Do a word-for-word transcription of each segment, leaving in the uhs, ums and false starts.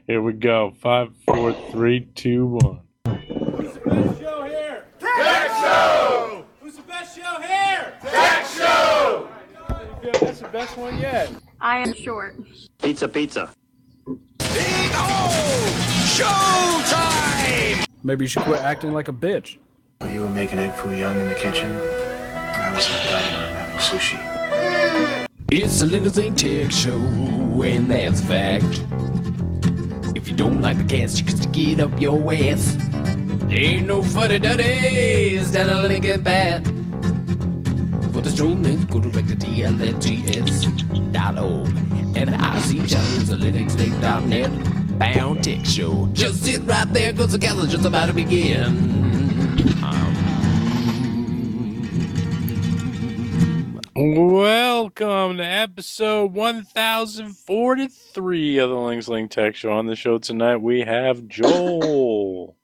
Here we go. Five, four, three, two, one. Who's the best show here? Tech Show! Who's the best show here? Tech Show! Yeah, that's the best one yet. I am short. Pizza, pizza. Showtime! Maybe you should quit acting like a bitch. You were making egg foo young in the kitchen. I was in the dining room having sushi. It's a Little Thing Tech Show, and that's a fact. If you don't like the cast, you can stick it up your ass. There ain't no funny duddies down a Lincoln Path. For the stream, let's go direct to T L N T S dot org. And the I C channel is a Linux dot net bound tech show. Just sit right there, cause the calend's just about to begin. Welcome to episode one thousand forty-three of the Links Link Tech Show. On the show tonight, we have Joel.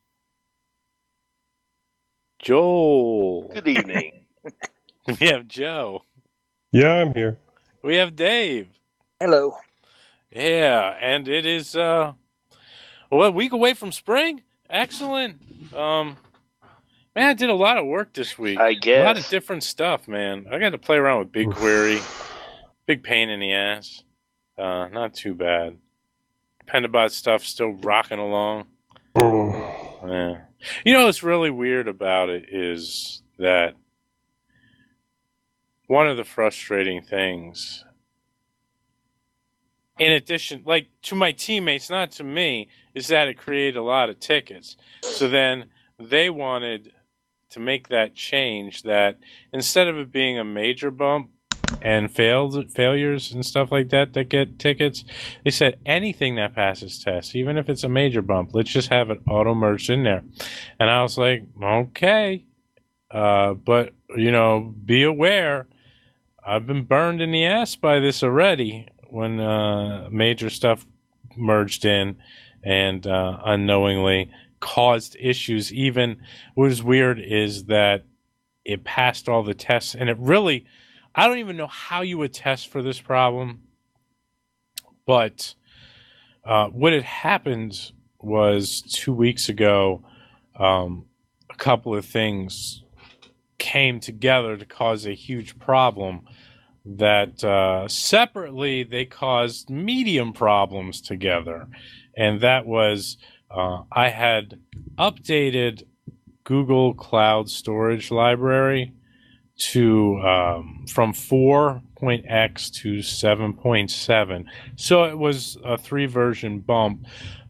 Joel. Good evening. We have Joe. Yeah, I'm here. We have Dave. Hello. Yeah, and it is uh, well, a week away from spring. Excellent. Um, man, I did a lot of work this week. I guess. A lot of different stuff, man. I got to play around with BigQuery. Big pain in the ass. Uh, not too bad. Pendabot stuff still rocking along. Oh. Yeah. You know what's really weird about it is that one of the frustrating things, in addition, like to my teammates, not to me, is that it created a lot of tickets. So then they wanted to make that change, that instead of it being a major bump and failed failures and stuff like that that get tickets, they said anything that passes tests, even if it's a major bump, let's just have it auto merged in there. And I was like, okay, uh, but you know, be aware, I've been burned in the ass by this already when uh, major stuff merged in and uh, unknowingly caused issues. Even what was weird is that it passed all the tests, and it really, I don't even know how you would test for this problem, but uh, what had happened was two weeks ago, um, a couple of things came together to cause a huge problem that uh, separately they caused medium problems together. And that was uh, I had updated Google Cloud Storage Library to um, from four point x to seven point seven. So it was a three version bump.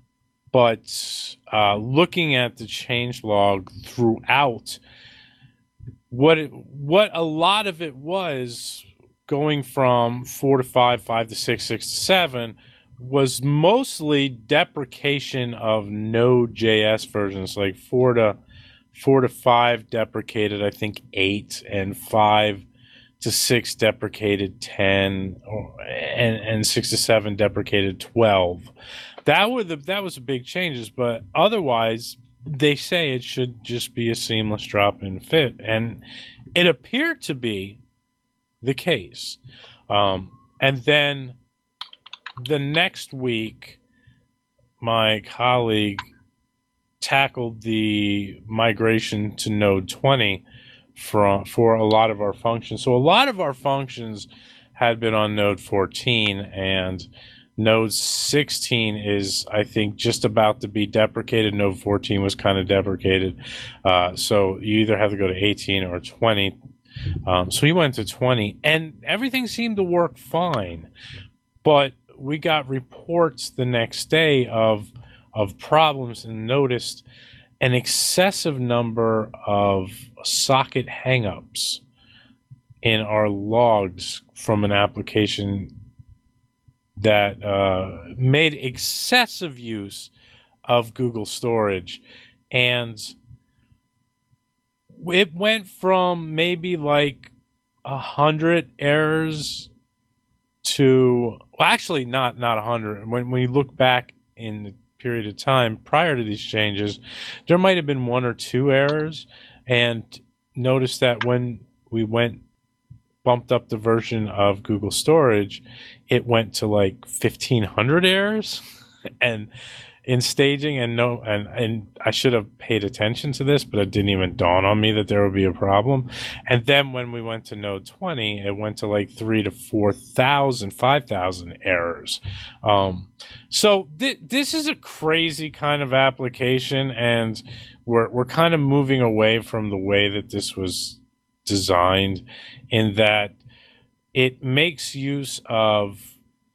But uh, looking at the changelog throughout, what it, what a lot of it was going from four to five, five to six, six to seven was mostly deprecation of Node.js versions, like four to four to five deprecated, I think eight, and five to six deprecated ten, or, and and six to seven deprecated twelve. That were the that was the big changes, but otherwise they say it should just be a seamless drop-in fit, and it appeared to be the case. Um, and then the next week, my colleague tackled the migration to Node twenty for, for a lot of our functions. So a lot of our functions had been on Node fourteen, and Node sixteen is, I think, just about to be deprecated. Node fourteen was kind of deprecated. Uh, so you either have to go to eighteen or twenty. Um, so we went to twenty, and everything seemed to work fine. But we got reports the next day of of problems and noticed an excessive number of socket hangups in our logs from an application that uh, made excessive use of Google storage. And it went from maybe like a hundred errors to, well, actually not not a hundred. When when you look back in the period of time prior to these changes, there might have been one or two errors. And notice that when we went bumped up the version of Google Storage, it went to like fifteen hundred errors. and in staging and no and and I should have paid attention to this, but it didn't even dawn on me that there would be a problem. And then when we went to Node twenty, it went to like three to four thousand, five thousand errors. Um, so th- this is a crazy kind of application, and we're we're kind of moving away from the way that this was designed, in that it makes use of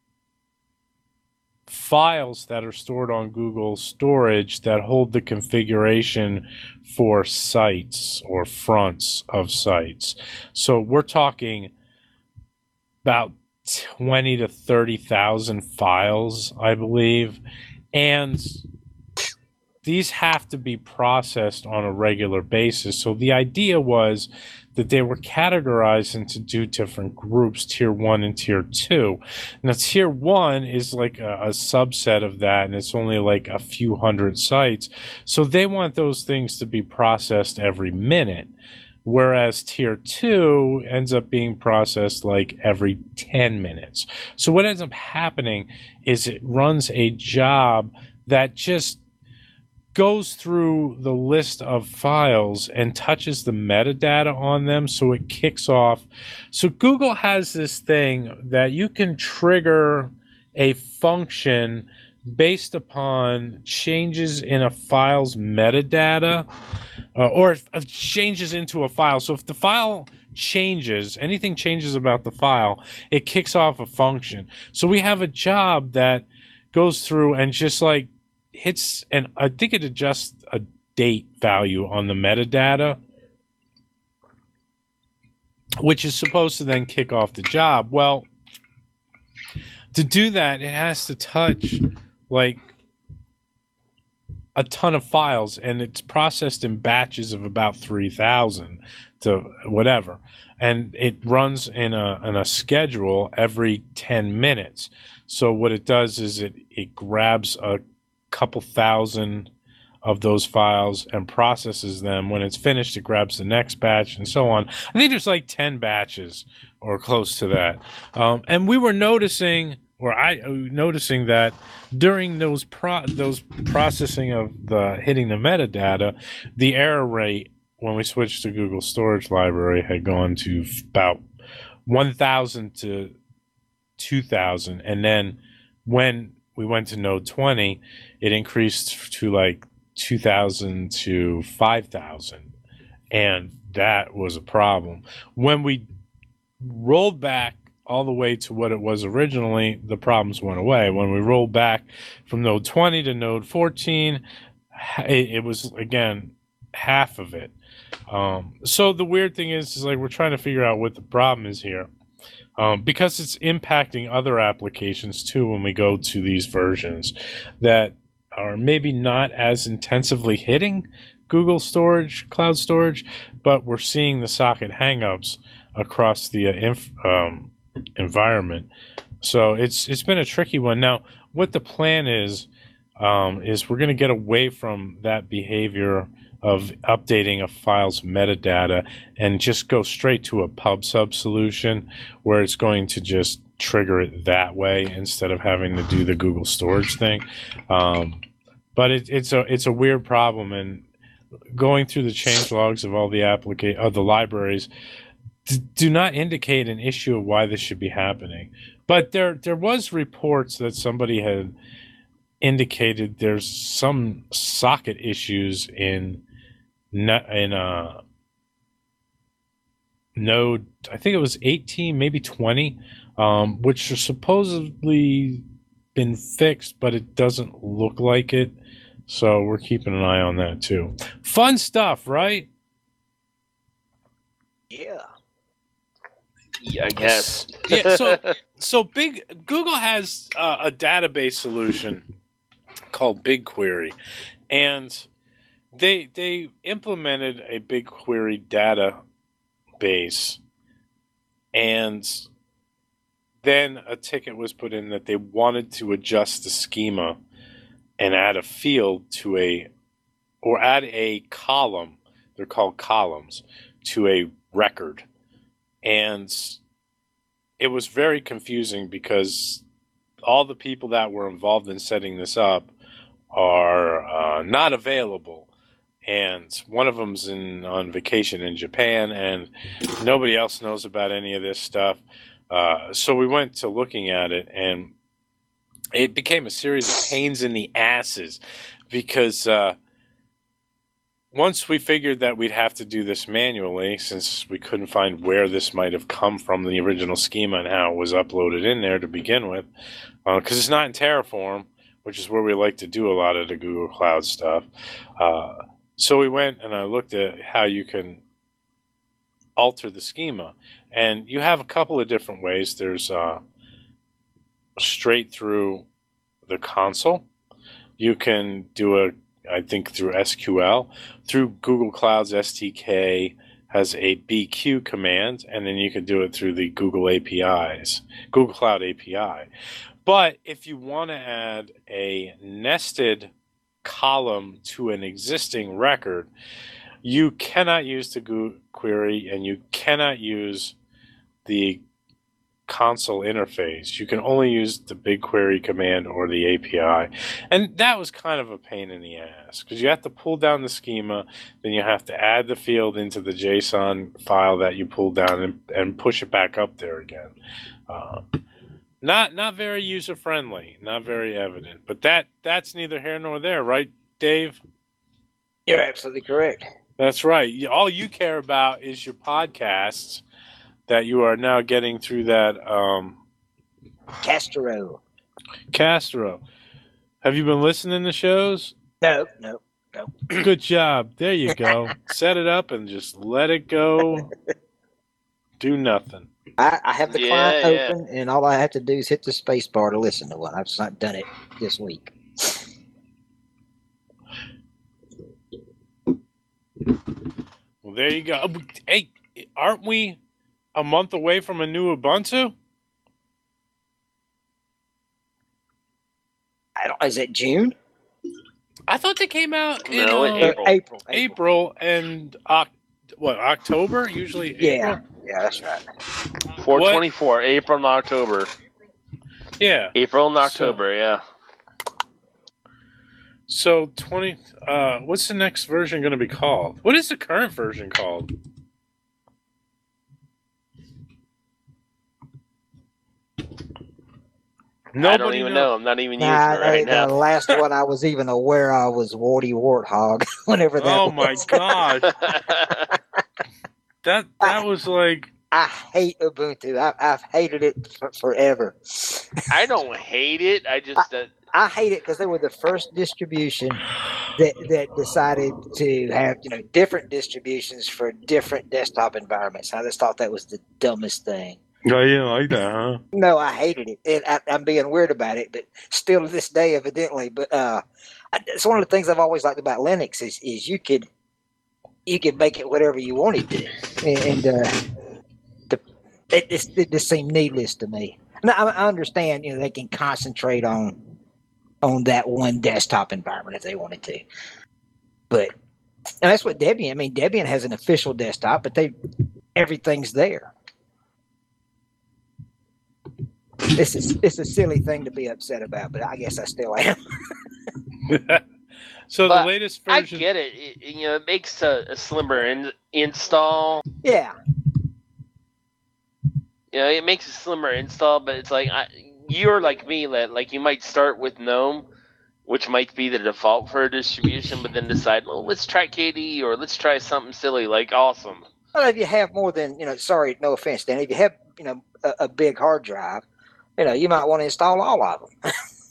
files that are stored on Google storage that hold the configuration for sites or fronts of sites. So we're talking about twenty to thirty thousand files, I believe, and these have to be processed on a regular basis. So the idea was that they were categorized into two different groups, tier one and tier two. Now, tier one is like a, a subset of that, and it's only like a few hundred sites. So they want those things to be processed every minute, whereas tier two ends up being processed like every ten minutes. So what ends up happening is it runs a job that just goes through the list of files and touches the metadata on them, so it kicks off. So Google has this thing that you can trigger a function based upon changes in a file's metadata, uh, or if, if changes into a file. So if the file changes, anything changes about the file, it kicks off a function. So we have a job that goes through and just like hits, and I think it adjusts a date value on the metadata, which is supposed to then kick off the job. Well, to do that, it has to touch like a ton of files, and it's processed in batches of about three thousand to whatever. And it runs in a, in a schedule every ten minutes. So what it does is it, it grabs a couple thousand of those files and processes them. When it's finished, it grabs the next batch and so on. I think there's like ten batches or close to that. Um, and we were noticing, or I uh, noticing that during those pro those processing of the hitting the metadata, the error rate when we switched to Google Storage Library had gone to about one thousand to two thousand, and then when we went to Node twenty, it increased to like two thousand to five thousand, and that was a problem. When we rolled back all the way to what it was originally, the problems went away. When we rolled back from Node twenty to Node fourteen, it, it was, again, half of it. Um, so the weird thing is, is like we're trying to figure out what the problem is here. Um, because it's impacting other applications too when we go to these versions that are maybe not as intensively hitting Google storage, cloud storage, but we're seeing the socket hangups across the uh, inf um, environment. So it's it's been a tricky one. Now, what the plan is, um, is we're going to get away from that behavior of updating a file's metadata and just go straight to a pub sub solution where it's going to just trigger it that way instead of having to do the Google storage thing. Um, but it, it's a it's a weird problem, and going through the change logs of all the applica of the libraries do not indicate an issue of why this should be happening. But there there was reports that somebody had indicated there's some socket issues in in a node, I think it was eighteen, maybe twenty, um, which are supposedly been fixed, but it doesn't look like it. So we're keeping an eye on that too. Fun stuff, right? Yeah. Yeah, I guess. Yeah. So, so big Google has uh, a database solution called BigQuery, and They they implemented a BigQuery database, and then a ticket was put in that they wanted to adjust the schema and add a field to a, or add a column, they're called columns, to a record. And it was very confusing because all the people that were involved in setting this up are uh, not available. And one of them's in on vacation in Japan, and nobody else knows about any of this stuff. Uh, so we went to looking at it, and it became a series of pains in the asses because uh, once we figured that we'd have to do this manually, since we couldn't find where this might have come from, the original schema and how it was uploaded in there to begin with, because uh, it's not in Terraform, which is where we like to do a lot of the Google Cloud stuff. Uh, So we went and I looked at how you can alter the schema. And you have a couple of different ways. There's uh, straight through the console. You can do it, I think, through S Q L. Through Google Cloud's S D K has a B Q command, and then you can do it through the Google A P Is, Google Cloud A P I. But if you want to add a nested column to an existing record, you cannot use the Google query and you cannot use the console interface. You can only use the BigQuery command or the A P I. And that was kind of a pain in the ass because you have to pull down the schema, then you have to add the field into the JSON file that you pulled down and, and push it back up there again. Uh, Not not very user friendly, not very evident, but that that's neither here nor there, right, Dave? You're absolutely correct. That's right. All you care about is your podcasts that you are now getting through that um, Castro. Castro. Have you been listening to shows? No, no, no. Good job. There you go. Set it up and just let it go. Do nothing. I, I have the Yeah, client yeah. open, and all I have to do is hit the space bar to listen to one. I've just not done it this week. Well, there you go. Hey, aren't we a month away from a new Ubuntu? I don't. Is it June? I thought they came out in No, uh, in April. April. April and Oc- what October usually. Yeah, April? yeah, that's right. four twenty-four, April and October. Yeah. April and October, yeah. So twenty. Uh, what's the next version going to be called? What is the current version called? Nobody I don't even knows. know. I'm not even using Nah, it right the, now. the last one I was even aware of was Warty Warthog. Whenever that Oh was. my god, that that was like. I hate Ubuntu. I, I've hated it for, forever. I don't hate it. I just uh, I hate it because they were the first distribution that that decided to have you know different distributions for different desktop environments. I just thought that was the dumbest thing. Oh, you didn't like that, huh? No, I hated it. it I, I'm being weird about it, but still to this day, evidently. But uh, I- it's one of the things I've always liked about Linux is is you could you could make it whatever you wanted to, and uh, the it, it's, it just seemed needless to me. Now I, I understand, you know, they can concentrate on on that one desktop environment if they wanted to, but and that's what Debian. I mean, Debian has an official desktop, but they everything's there. This is it's a silly thing to be upset about, but I guess I still am. So But the latest I version. get it. it. You know, it makes a, a slimmer in, install. Yeah, You know, it makes a slimmer install, but it's like I, you're like me, that like you might start with GNOME, which might be the default for a distribution, but then decide, well, let's try K D or let's try something silly like Awesome. well, if you have more than you know, sorry, no offense, Dan. If you have you know a, a big hard drive, you know you might want to install all of them.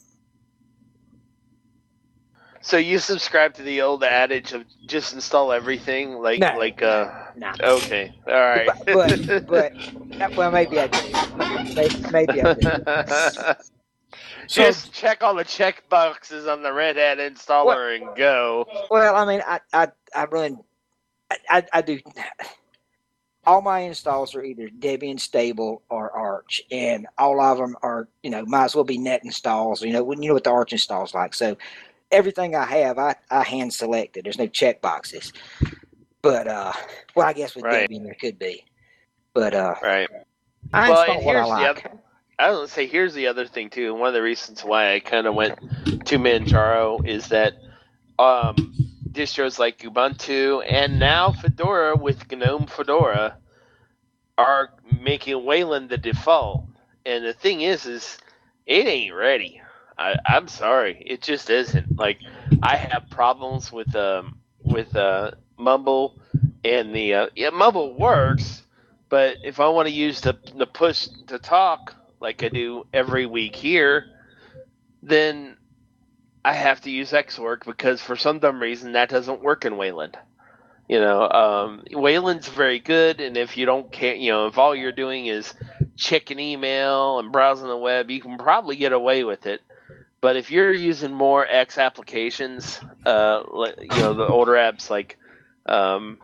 So you subscribe to the old adage of just install everything, like No. like uh. No. Okay, all right. But but, but well, maybe I do. Maybe, maybe I do. So Just check all the check boxes on the Red Hat installer and go. Well, I mean, I I, I run, I, I, I do. All my installs are either Debian Stable or Arch, and all of them are, you know, might as well be net installs. You know, when you know what the Arch installs like. So everything I have, I, I hand selected. There's no check boxes. But uh, well, I guess with Right. Debian there could be. But uh, Right. I Well, install and what I here's the like. other. I don't say. Here's the other thing too. One of the reasons why I kind of went to Manjaro is that um, distros like Ubuntu and now Fedora with GNOME Fedora are making Wayland the default. And the thing is, is it ain't ready. I, I'm sorry, it just isn't. Like, I have problems with um with uh Mumble, and the uh, yeah Mumble works, but if I want to use the the push to talk like I do every week here, then I have to use Xorg because for some dumb reason that doesn't work in Wayland. You know, um, Wayland's very good, and if you don't care, you know, if all you're doing is checking email and browsing the web, you can probably get away with it. But if you're using more X applications, uh, you know, the older apps like, um,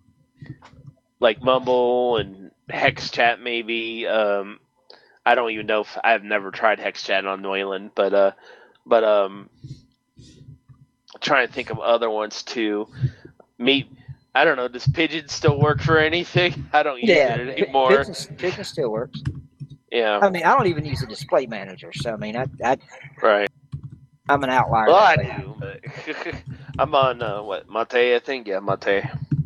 like Mumble and HexChat, maybe. Um, I don't even know if I've never tried HexChat on Wayland, but uh, but um, I'm trying to think of other ones too. Me, I don't know. Does Pigeon still work for anything? I don't use Yeah, it anymore. Pigeon, Pigeon still works. Yeah. I mean, I don't even use a display manager, so I mean, I, I Right. I'm an outlier. Well, I do, but I'm on uh, what Mate, I think. Yeah, Mate.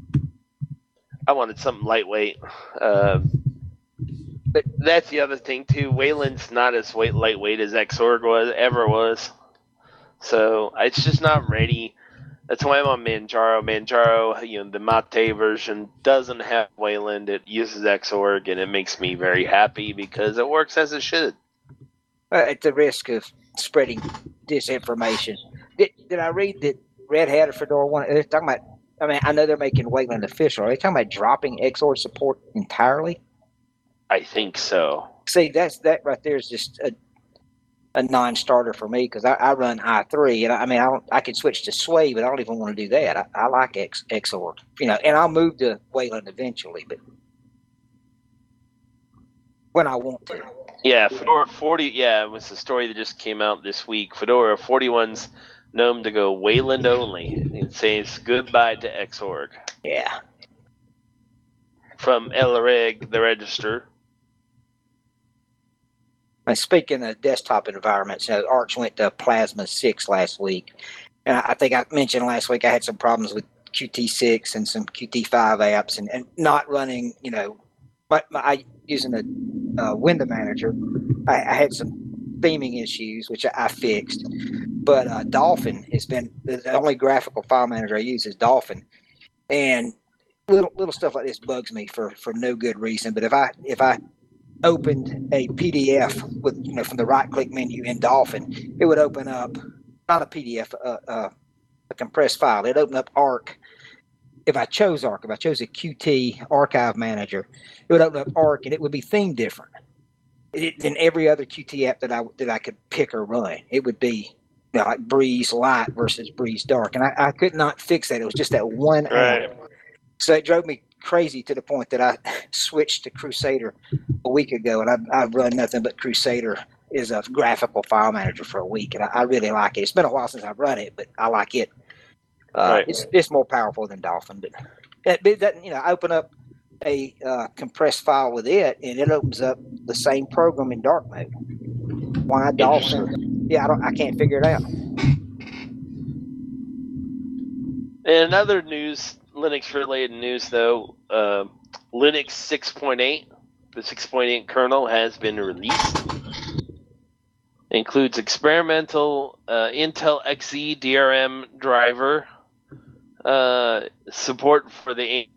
I wanted something lightweight. Uh, but that's the other thing too. Wayland's not as weight lightweight as Xorg was ever was, so it's just not ready. That's why I'm on Manjaro. Manjaro, you know, the Mate version doesn't have Wayland. It uses Xorg, and it makes me very happy because it works as it should. Uh, at the risk of spreading disinformation, did, did I read that Red Hat or Fedora One? They're talking about. I mean, I know they're making Wayland official. Are they talking about dropping Xorg support entirely? I think so. See, that's that right there is just a a non-starter for me because I, I run i three, and I, I mean, I don't, I could switch to Sway, but I don't even want to do that. I, I like X, Xorg, you know, and I'll move to Wayland eventually, but when I want to. Yeah, Fedora forty. Yeah, it was the story that just came out this week. Fedora forty-one's known to go Wayland only. It says goodbye to Xorg. Yeah. From Elreg, the register. And speaking of desktop environments, you know, Arch went to Plasma six last week. And I think I mentioned last week I had some problems with Qt six and some Qt five apps and, and not running, you know, my, my, I using a uh, window manager. I, I had some theming issues, which I, I fixed. But uh, Dolphin has been the only graphical file manager I use is Dolphin. And little little stuff like this bugs me for, for no good reason. But if I if I opened a P D F with you know from the right click menu in Dolphin, it would open up not a P D F, uh, uh, a compressed file. It'd open up Arc. If I chose Arc, if I chose a Qt archive manager, it would open up Arc and it would be themed different it, than every other Qt app that I that I could pick or run. It would be you know, like Breeze Light versus Breeze Dark, and I, I could not fix that. It was just that one right. app. So it drove me crazy to the point that I switched to Crusader a week ago, and I've, I've run nothing but Crusader as a graphical file manager for a week, and I, I really like it. It's been a while since I've run it, but I like it. Uh, right. It's it's more powerful than Dolphin, but it, it doesn't, you know, I open up a uh, compressed file with it, and it opens up the same program in dark mode. Why Dolphin? Yeah, I don't. I can't figure it out. And other news, Linux-related news, though, uh, Linux six point eight, the six point eight kernel has been released. It includes experimental uh, Intel X E D R M driver, uh, support for the A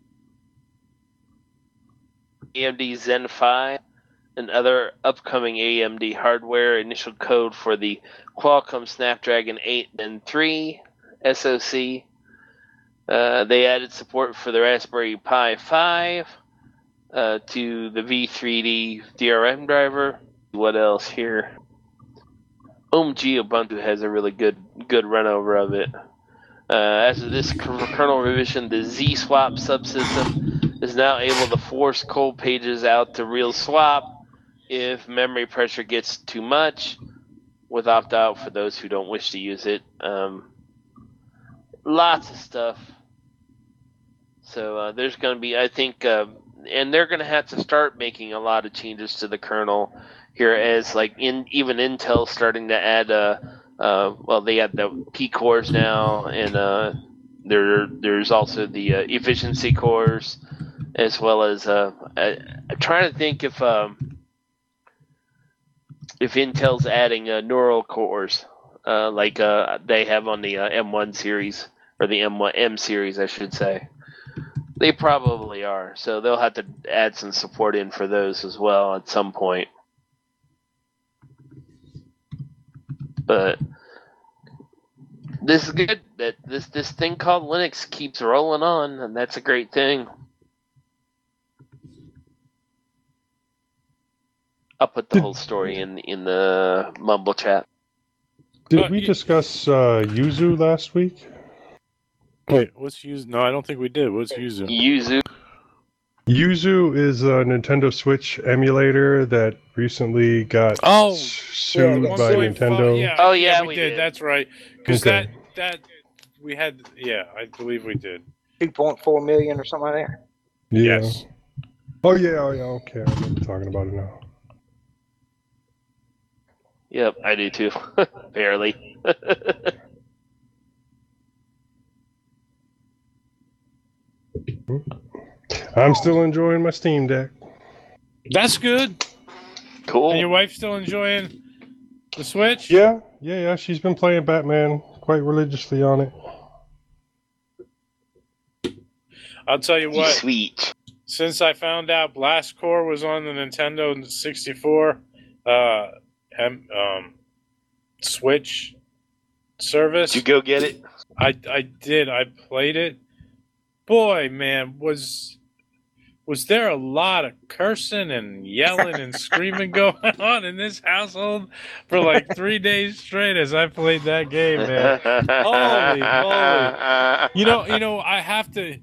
M D Zen five, and other upcoming A M D hardware, initial code for the Qualcomm Snapdragon eight Gen three S O C. Uh, they added support for the Raspberry Pi five uh, to the V three D D R M driver. What else here? O M G Ubuntu has a really good good run over of it. Uh, as of this kernel revision, the Z-swap subsystem is now able to force cold pages out to real swap if memory pressure gets too much, with opt-out for those who don't wish to use it. Um, lots of stuff. So uh, there's going to be, I think, uh, and they're going to have to start making a lot of changes to the kernel here as like in even Intel starting to add uh uh well they have the P cores now, and uh there there's also the uh, efficiency cores, as well as uh I, I'm trying to think if um if Intel's adding uh, neural cores uh like uh they have on the uh, M one series, or the M one M series I should say. They probably are, so they'll have to add some support in for those as well at some point. But this is good. That this this thing called Linux keeps rolling on, and that's a great thing. I'll put the whole story in in the Mumble chat. Did Uh, we you- discuss uh, Yuzu last week? Wait, what's Yuzu? No, I don't think we did. What's Yuzu? Yuzu. Yuzu is a Nintendo Switch emulator that recently got Oh, s- sued yeah, by one point five Nintendo. Yeah, Oh, yeah, we, we did. did. That's right. Because Okay. that that we had. Yeah, I believe we did. two point four million or something like that. Yeah. Yes. Oh yeah. Oh yeah. Okay, I remember talking about it now. Yep, I do too. Barely. I'm still enjoying my Steam Deck. That's good. Cool. And your wife's still enjoying the Switch? Yeah, yeah, yeah. She's been playing Batman quite religiously on it. I'll tell you what. Sweet. Since I found out Blast Core was on the Nintendo sixty-four uh, um, um, Switch service, Did you go get it? I I did. I played it. Boy, man, was was there a lot of cursing and yelling and screaming going on in this household for like three days straight as I played that game, man. Holy moly. You know, you know, I have to.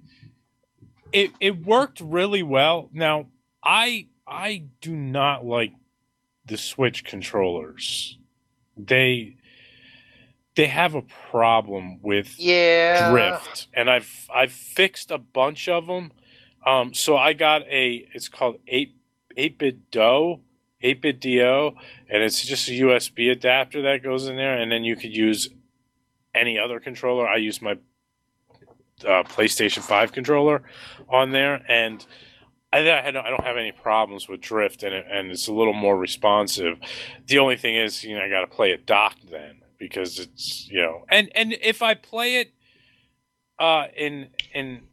It it worked really well. Now, I I do not like the Switch controllers. They they have a problem with Yeah. drift, and I've I've fixed a bunch of them. Um, so I got a it's called eight eight bit D O, eight bit D O, and it's just a U S B adapter that goes in there, and then you could use any other controller. I use my uh, PlayStation five controller on there, and I, I don't I don't have any problems with drift, and it, and it's a little more responsive. The only thing is, you know, I got to play it docked then, because it's, you know, and and if I play it uh, in in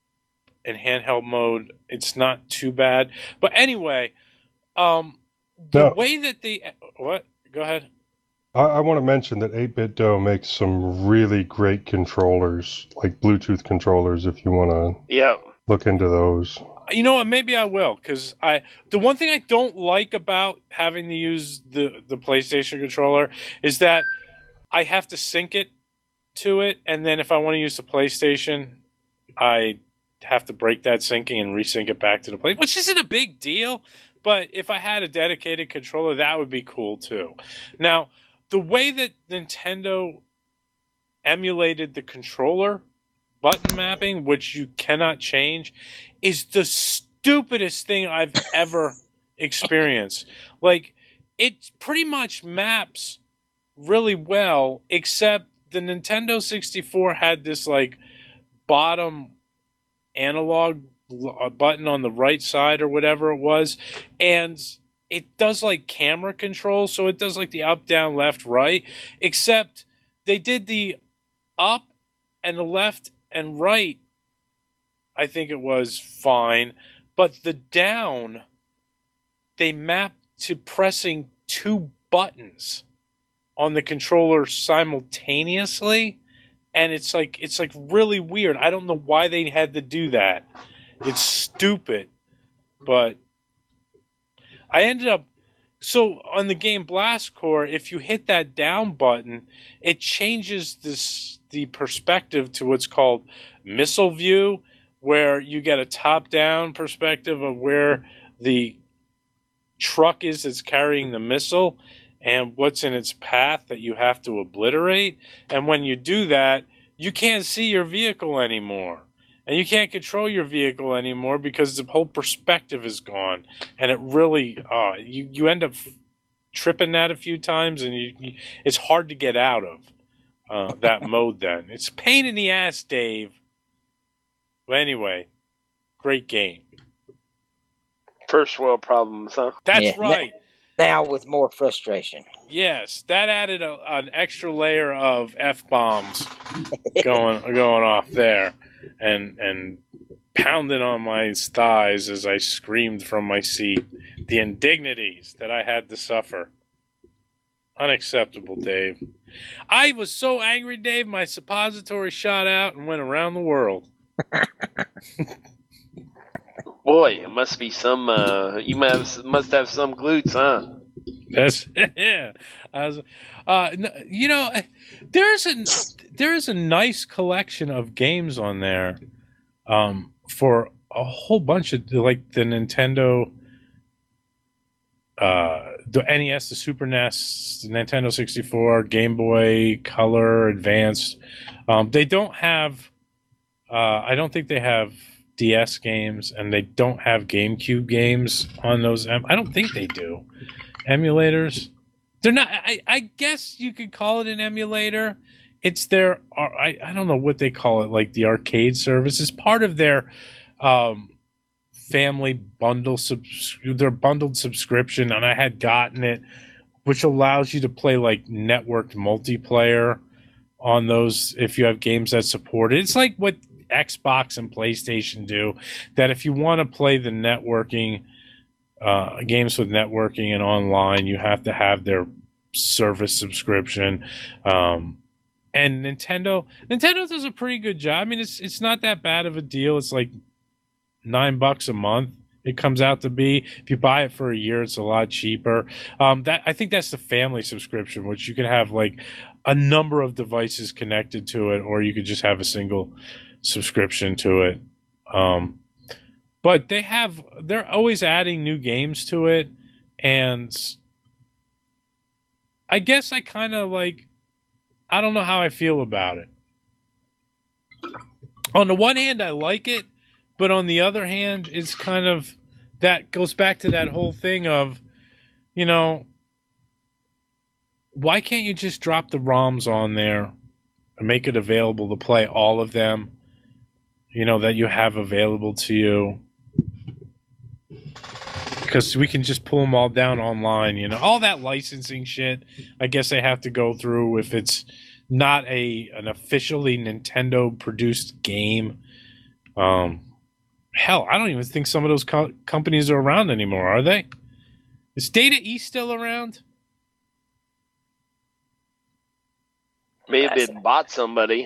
in handheld mode, it's not too bad. But anyway, um, the No. way that the what? Go ahead. I, I want to mention that eight bit D O makes some really great controllers, like Bluetooth controllers, if you want to Yeah. look into those. You know what? Maybe I will, because I the one thing I don't like about having to use the the PlayStation controller is that I have to sync it to it, and then if I want to use the PlayStation, I have to break that syncing and resync it back to the play, which isn't a big deal. But if I had a dedicated controller, that would be cool too. Now, the way that Nintendo emulated the controller button mapping, which you cannot change, is the stupidest thing I've ever experienced. Like, it pretty much maps really well, except the Nintendo sixty-four had this, like, bottom analog button on the right side or whatever it was, and it does, like, camera control, so it does, like, the up, down, left, right, except they did the up and the left and right, I think it was fine, but the down, they mapped to pressing two buttons on the controller simultaneously, and it's like it's like really weird. I don't know why they had to do that. It's stupid, but I ended up so on the game Blast Core, if you hit that down button, it changes this the perspective to what's called missile view, where you get a top-down perspective of where the truck is that's carrying the missile and what's in its path that you have to obliterate. And when you do that, you can't see your vehicle anymore. And you can't control your vehicle anymore because the whole perspective is gone. And it really, uh, you, you end up tripping that a few times, and you, you, it's hard to get out of uh, that mode. Then it's a pain in the ass, Dave. But anyway, great game. First world problems, huh? That's Yeah. right. Now with more frustration. Yes, that added a, an extra layer of f bombs going going off there, and and pounding on my thighs as I screamed from my seat. The indignities that I had to suffer. Unacceptable, Dave. I was so angry, Dave, my suppository shot out and went around the world. Boy, it must be some. Uh, you must have, must have some glutes, huh? That's yeah. I was, uh, you know, there's a there's a nice collection of games on there, um, for a whole bunch of like the Nintendo, uh, the N E S, the Super N E S, the Nintendo sixty-four, Game Boy Color, Advanced. Um, they don't have. Uh, I don't think they have D S games, and they don't have GameCube games on those. I don't think they do. Emulators. They're not. I, I guess you could call it an emulator. It's their. I, I don't know what they call it. Like the arcade service. It's part of their um, family bundle. Subs- their bundled subscription, and I had gotten it, which allows you to play like networked multiplayer on those if you have games that support it. It's like what Xbox and PlayStation do. That if you want to play the networking. Uh, games with networking and online, you have to have their service subscription. Um, and Nintendo, Nintendo does a pretty good job. I mean, it's it's not that bad of a deal. It's like nine bucks a month. It comes out to be. If you buy it for a year, it's a lot cheaper. Um, that I think that's the family subscription, which you can have like a number of devices connected to it, or you could just have a single subscription to it. Um, But they have, they're always adding new games to it. And I guess I kind of like, I don't know how I feel about it. On the one hand, I like it. But on the other hand, it's kind of, that goes back to that whole thing of, you know, why can't you just drop the ROMs on there and make it available to play all of them, you know, that you have available to you? Because we can just pull them all down online, you know, all that licensing shit. I guess they have to go through if it's not a an officially Nintendo produced game. Um, hell, I don't even think some of those co- companies are around anymore, are they? Is Data East still around? May have been bought somebody.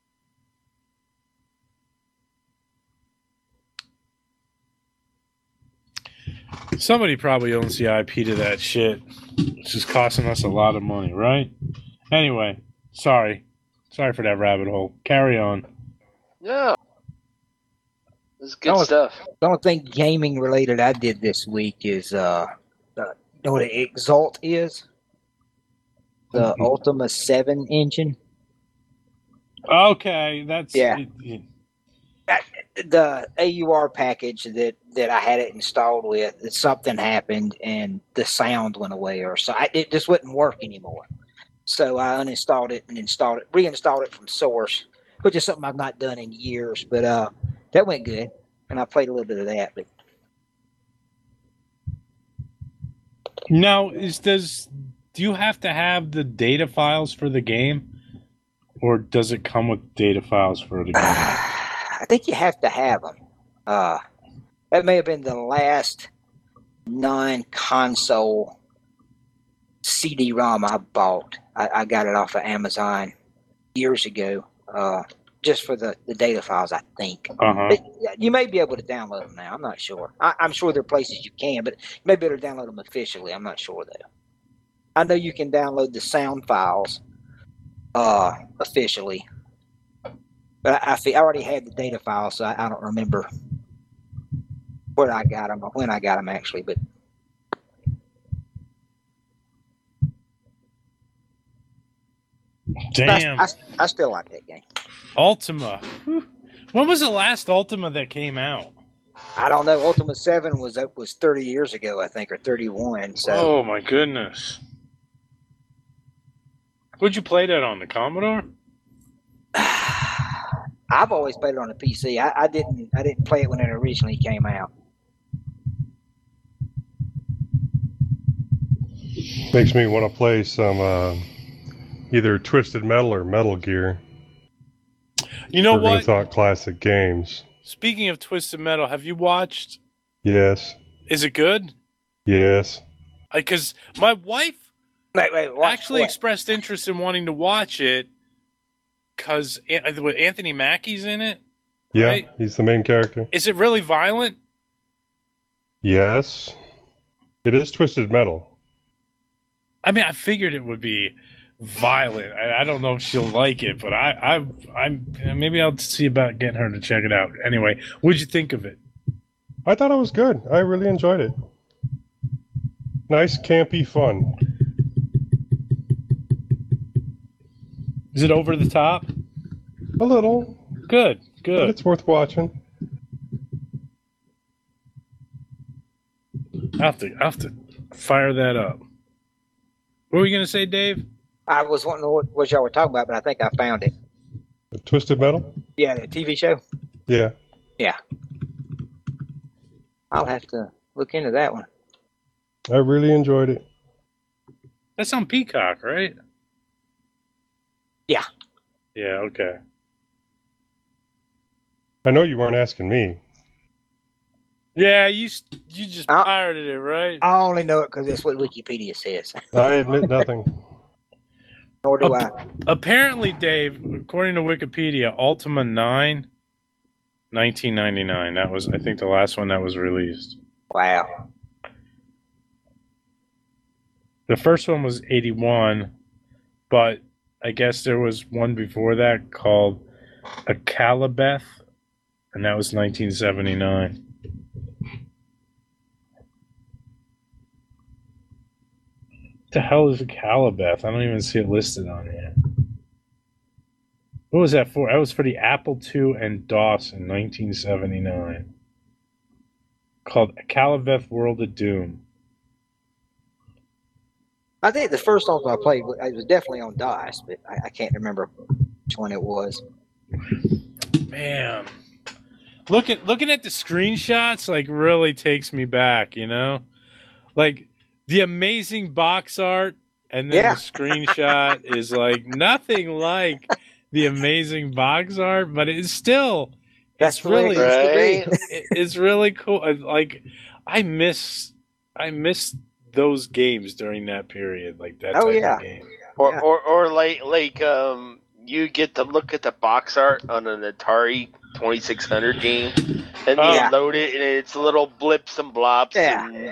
Somebody probably owns the I P to that shit, which is costing us a lot of money, right? Anyway, sorry. Sorry for that rabbit hole. Carry on. Yeah. This is good Oh, stuff. The only thing gaming related I did this week is, uh, uh you know what an Exalt is? The Mhm. Ultima seven engine. Okay, that's... Yeah. It, it, The A U R package that, that I had it installed with, something happened and the sound went away, or so I, it just wouldn't work anymore. So I uninstalled it and installed it, reinstalled it from source, which is something I've not done in years. But uh, that went good, and I played a little bit of that. But now, is does do you have to have the data files for the game, or does it come with data files for the game? I think you have to have them. Uh, that may have been the last non-console C D ROM I bought. I, I got it off of Amazon years ago, uh, just for the, the data files, I think. Uh-huh. But you may be able to download them now. I'm not sure. I, I'm sure there are places you can, but you may be able to download them officially. I'm not sure, though. I know you can download the sound files uh, officially. But I, I, feel, I already had the data files, so I, I don't remember where I got them or when I got them, actually. But Damn. I, I, I still like that game. Ultima. Whew. When was the last Ultima that came out? I don't know. Ultima Seven was uh, was thirty years ago, I think, or thirty-one. So Oh my goodness. Would you play that on the Commodore? I've always played it on a P C. I, I didn't. I didn't play it when it originally came out. Makes me want to play some uh, either Twisted Metal or Metal Gear. You know We're gonna what? talk classic games. Speaking of Twisted Metal, have you watched? Yes. Is it good? Yes. Because my wife Wait, wait, watch actually what? expressed interest in wanting to watch it because Anthony Mackie's in it. Yeah, Right? he's the main character. Is it really violent? Yes. It is Twisted Metal. I mean, I figured it would be violent. I, I don't know if she'll like it, but I, I, I'm maybe I'll see about getting her to check it out. Anyway, what'd you think of it? I thought it was good. I really enjoyed it. Nice, campy fun. Is it over the top? A little, Good, but good. it's worth watching. I have to, I have to fire that up. What were you gonna say, Dave? I was wanting to know what, what y'all were talking about, but I think I found it. Twisted Metal? Yeah, the T V show. Yeah. Yeah. I'll have to look into that one. I really enjoyed it. That's on Peacock, right? Yeah. Yeah. Okay. I know you weren't asking me. Yeah, you s- you just Uh, pirated it, right? I only know it because that's what Wikipedia says. I admit nothing. Nor do Ap- I. Apparently, Dave, according to Wikipedia, Ultima nine, nineteen ninety-nine. That was, I think, the last one that was released. Wow. The first one was eighty-one, but I guess there was one before that called Akalabeth, and that was nineteen seventy-nine. What the hell is Akalabeth? I don't even see it listed on here. What was that for? That was for the Apple two and DOS in nineteen seventy-nine. Called Akalabeth World of Doom. I think the first one I played, it was definitely on DOS, but I, I can't remember which one it was. Man, look at looking at the screenshots like really takes me back, you know, like the amazing box art, and then Yeah. the screenshot is like nothing like the amazing box art, but it's still That's it's the way really it used to be. it- it's really cool. I- Like I miss I miss those games during that period, like that. Oh, type yeah. of game. Or, Yeah. or, or like, like, um, you get to look at the box art on an Atari twenty-six hundred game, and Oh. you Yeah. load it, and it's little blips and blobs. Yeah. And,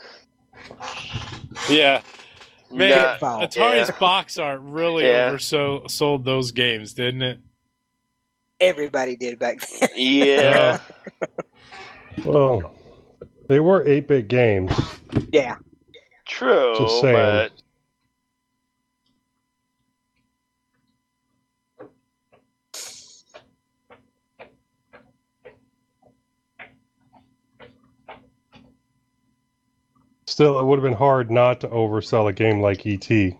Yeah. Man, Nah, Pitfall. Atari's yeah. box art really Yeah. oversold sold those games, didn't it? Everybody did back then. yeah. Well, they were eight-bit games. Yeah. True, Just saying. but Still, it would have been hard not to oversell a game like E T.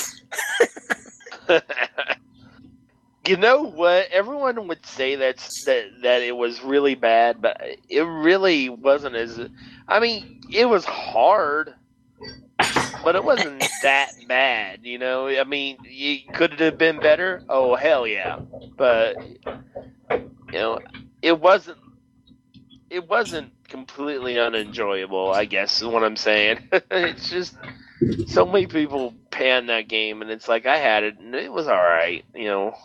you know what? Everyone would say that's that that it was really bad, but it really wasn't as. I mean, it was hard, but it wasn't that bad. You know, I mean, you, could it have been better? Oh hell yeah! But you know, it wasn't. It wasn't completely unenjoyable, I guess is what I'm saying. It's just so many people pan that game, and it's like I had it, and it was all right, you know.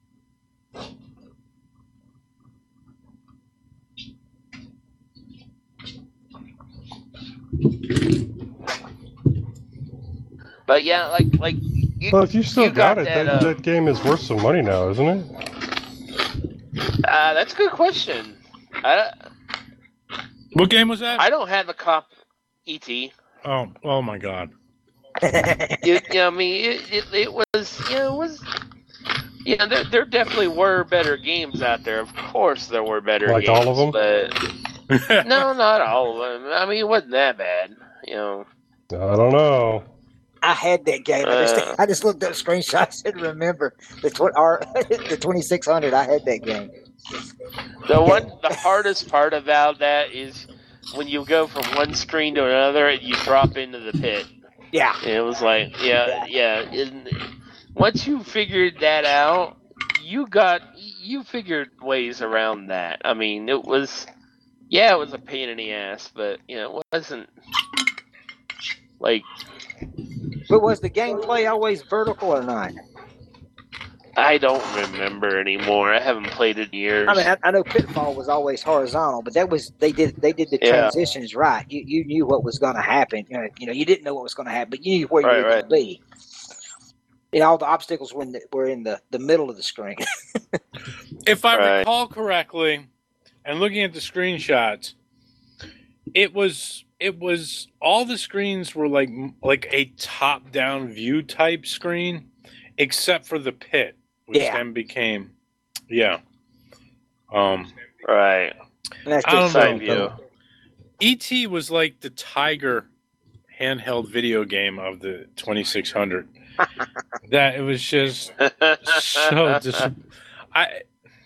But yeah, like like you, Well, if you still you got, got it, that, that, uh, that game is worth some money now, isn't it? uh, that's a good question. I What game was that? I don't have a cop. E T. Oh, oh my God! It, you know, I mean, it, it, it was, you know, it was, you know, there, there definitely were better games out there. Of course, there were better Like games, all of them? but No, not all of them. I mean, it wasn't that bad. You know. I don't know. I had that game. I just Uh. I just looked up screenshots and remember the tw- our, the twenty-six hundred. I had that game. The one, the hardest part about that is when you go from one screen to another and you drop into the pit. Yeah. And it was like, yeah, yeah. And once you figured that out, you got you figured ways around that. I mean, it was, yeah, it was a pain in the ass, but you know, it wasn't like. But was the gameplay always vertical or not? I don't remember anymore. I haven't played it in years. I mean, I, I know Pitfall was always horizontal, but that was they did they did the Yeah. transitions right. You you knew what was going to happen. You know, you know, you didn't know what was going to happen, but you knew where Right, you were right. going to be. You know, all the obstacles were in the, were in the, the middle of the screen. If I Right. recall correctly, and looking at the screenshots, it was it was all the screens were like like a top down view type screen, except for the pit, which Yeah. then became, yeah. Um, Right. And that's I don't just know. Side view. E T was like the Tiger handheld video game of the twenty-six hundred. That it was just so dis- I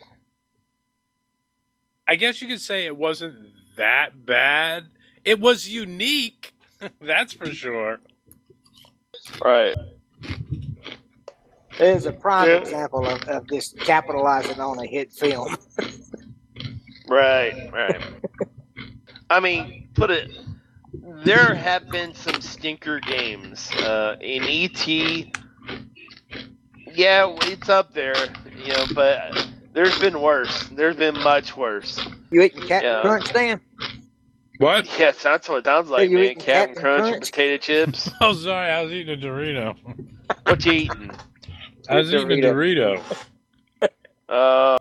I guess you could say it wasn't that bad. It was unique, that's for sure. Right. There's a prime Yeah. example of, of just capitalizing on a hit film. Right. Right. I mean, put it. There have been some stinker games. Uh, in E T, yeah, it's up there, you know, but there's been worse. There's been much worse. You eating Captain Yeah. Crunch, Dan? What? Yes, that's what it sounds like, you man. eating Captain Captain Crunch and Crunch? potato chips. Oh, sorry, I was eating a Dorito. What you eating? I was eating a Dorito. Uh,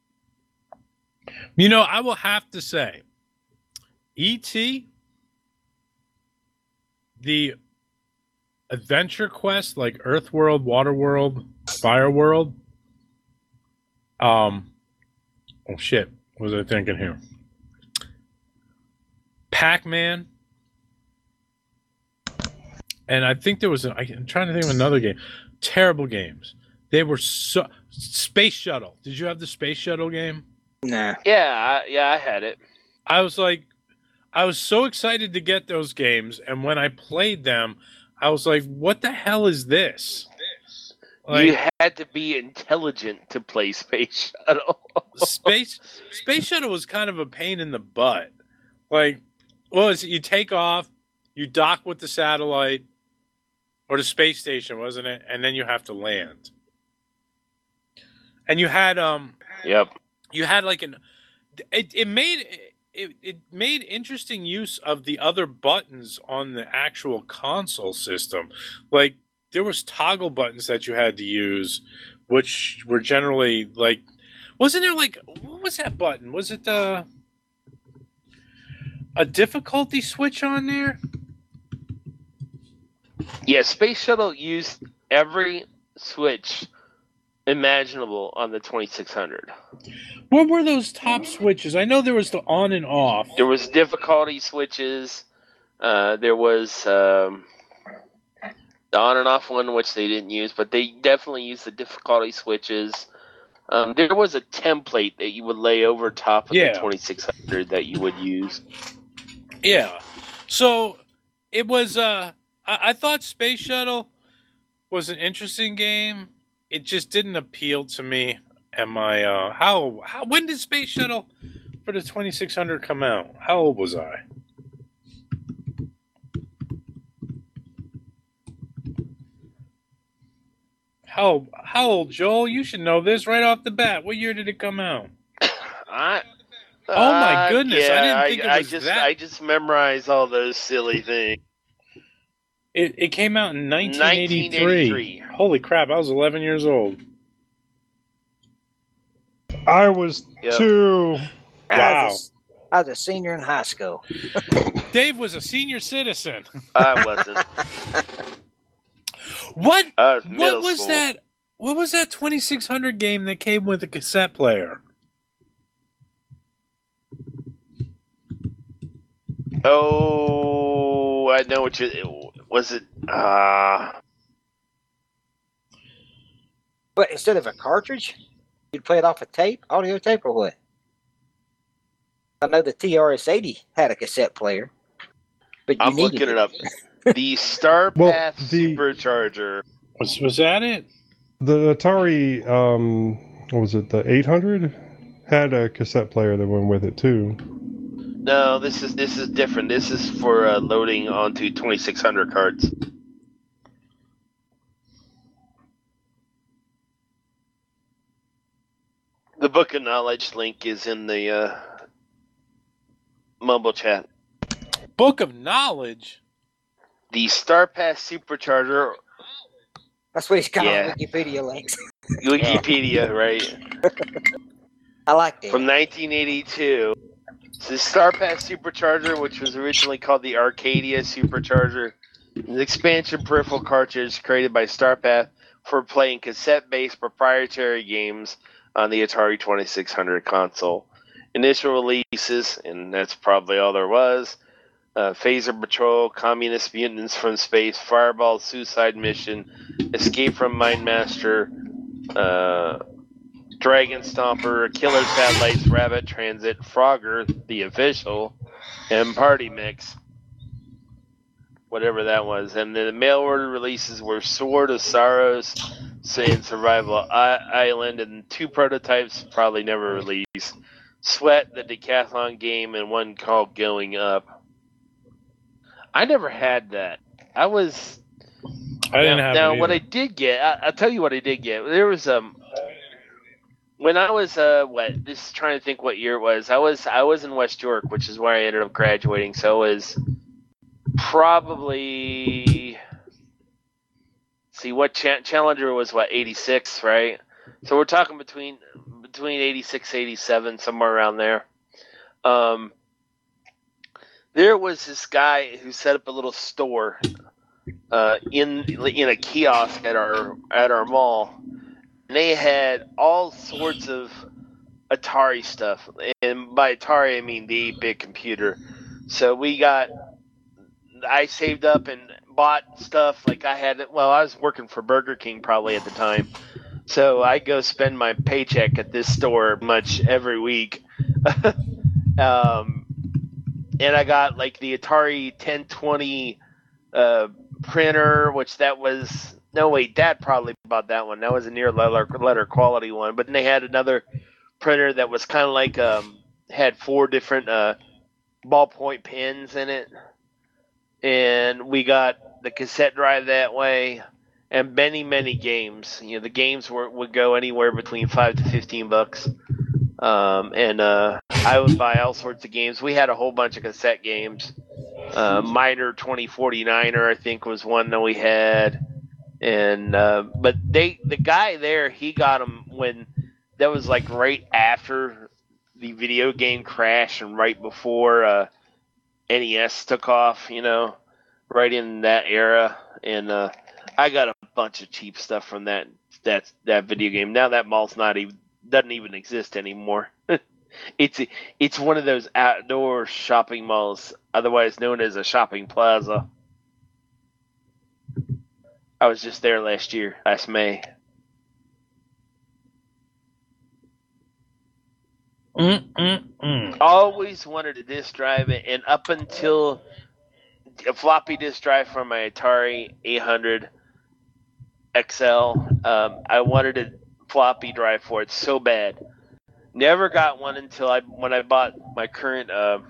You know, I will have to say, E T, the Adventure Quest, like Earthworld, Waterworld, Fireworld. Um, oh shit, what was I thinking here? Pac-Man, and I think there was. A, I'm trying to think of another game. Terrible games. They were so. Space Shuttle. Did you have the Space Shuttle game? Nah. yeah, I, yeah, I had it. I was like, I was so excited to get those games, and when I played them, I was like, "What the hell is this?" Like, you had to be intelligent to play Space Shuttle. space Space Shuttle was kind of a pain in the butt. Like, what was it? You take off, you dock with the satellite or the space station, wasn't it? And then you have to land. And you had um, Yep. you had like an it, it made it, it made interesting use of the other buttons on the actual console system. Like there was toggle buttons that you had to use, which were generally like, wasn't there like, what was that button? Was it the a difficulty switch on there? Yeah, Space Shuttle used every switch imaginable on the twenty-six hundred. What were those top switches? I know there was the on and off. There was difficulty switches. Uh, there was um, the on and off one, which they didn't use, but they definitely used the difficulty switches. Um, there was a template that you would lay over top of Yeah. the twenty-six hundred that you would use. Yeah. So it was, uh, I, I thought Space Shuttle was an interesting game. It just didn't appeal to me. And my, uh, how, how, when did Space Shuttle for the twenty-six hundred come out? How old was I? How, how old, Joel? You should know this right off the bat. What year did it come out? I, Oh, my uh, goodness, I yeah, didn't think it I was just, that- I just memorized all those silly things. It, it came out in nineteen eighty-three. nineteen eighty-three. Holy crap, I was eleven years old. I was Yep. two. I Wow. was, a, I was a senior in high school. Dave was a senior citizen. I wasn't. What? I was What middle was school. that? What was that twenty-six hundred game that came with a cassette player? Oh, I know what you was it. Uh But instead of a cartridge, you'd play it off a tape, audio tape, or what? I know the T R S eighty had a cassette player, but you I'm needed looking it up. The Starpath Well, the- Supercharger. Was was that it? The Atari, um, what was it, the eight hundred? Had a cassette player that went with it, too. No, this is this is different. This is for uh, loading onto twenty-six hundred cards. The Book of Knowledge link is in the uh, Mumble chat. Book of Knowledge. The Starpath Supercharger, That's what he's calling Yeah. Wikipedia links. Wikipedia, right? I like that. From nineteen eighty-two. It's the Starpath Supercharger, which was originally called the Arcadia Supercharger, an expansion peripheral cartridge created by Starpath for playing cassette-based proprietary games on the Atari twenty-six hundred console. Initial releases, and that's probably all there was, uh, Phaser Patrol, Communist Mutants from Space, Fireball, Suicide Mission, Escape from Mindmaster, uh, Dragon Stomper, Killer Satellites, Rabbit Transit, Frogger, the official, and Party Mix. Whatever that was. And the mail order releases were Sword of Sorrows and Survival I- Island, and two prototypes probably never released. Sweat, the Decathlon game, and one called Going Up. I never had that. I was... I didn't now, have now it what I either. did get, I, I'll tell you what I did get. There was um, when I was uh, what? This is trying to think what year it was. I was I was in West York, which is where I ended up graduating. So it was probably see what Ch- Challenger was what eighty-six, right? So we're talking between between eighty-six, eighty-seven, somewhere around there. Um, there was this guy who set up a little store uh, in in a kiosk at our at our mall, and they had all sorts of Atari stuff. And by Atari, I mean the eight-bit computer. So we got, I saved up and bought stuff. Like I had, well, I was working for Burger King probably at the time. So I go spend my paycheck at this store much every week. um, and I got like the Atari ten twenty uh, printer, which that was, no wait, Dad probably bought that one. That was a near letter, letter quality one. But then they had another printer that was kind of like, um, had four different uh, ballpoint pens in it. And we got the cassette drive that way. And many, many games. You know, the games were, would go anywhere between five to fifteen bucks. Um, and uh, I would buy all sorts of games. We had a whole bunch of cassette games. Uh, Miner twenty forty-niner, I think, was one that we had. And uh, but they, the guy there, he got them when that was like right after the video game crash and right before uh, N E S took off. You know, right in that era. And uh, I got a bunch of cheap stuff from that that that video game. Now that mall's not even doesn't even exist anymore. it's it's one of those outdoor shopping malls, otherwise known as a shopping plaza. I was just there last year, last May. Mm-mm-mm. Always wanted a disk drive, and up until a floppy disk drive for my Atari eight hundred X L, um, I wanted a floppy drive for it so bad. Never got one until I when I bought my current uh,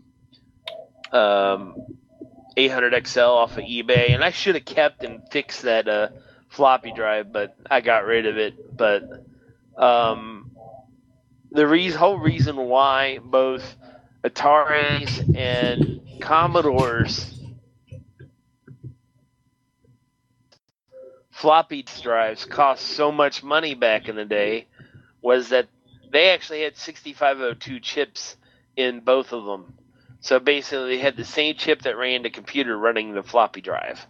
um, eight hundred X L off of eBay, and I should have kept and fixed that uh, floppy drive, but I got rid of it. But um, the reason, whole reason why both Ataris and Commodores floppy drives cost so much money back in the day was that they actually had sixty-five oh two chips in both of them. So basically they had the same chip that ran the computer running the floppy drive.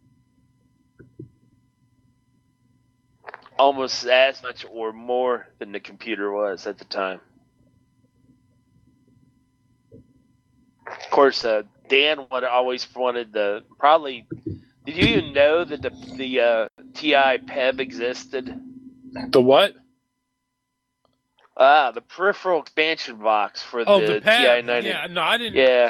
Almost as much or more than the computer was at the time. Of course, uh, Dan would always wanted the probably. Did you even know that the the uh, T I P E B existed? The what? Ah, the peripheral expansion box for Oh, the, the P E B. T I ninety. Yeah, no, I didn't. Yeah.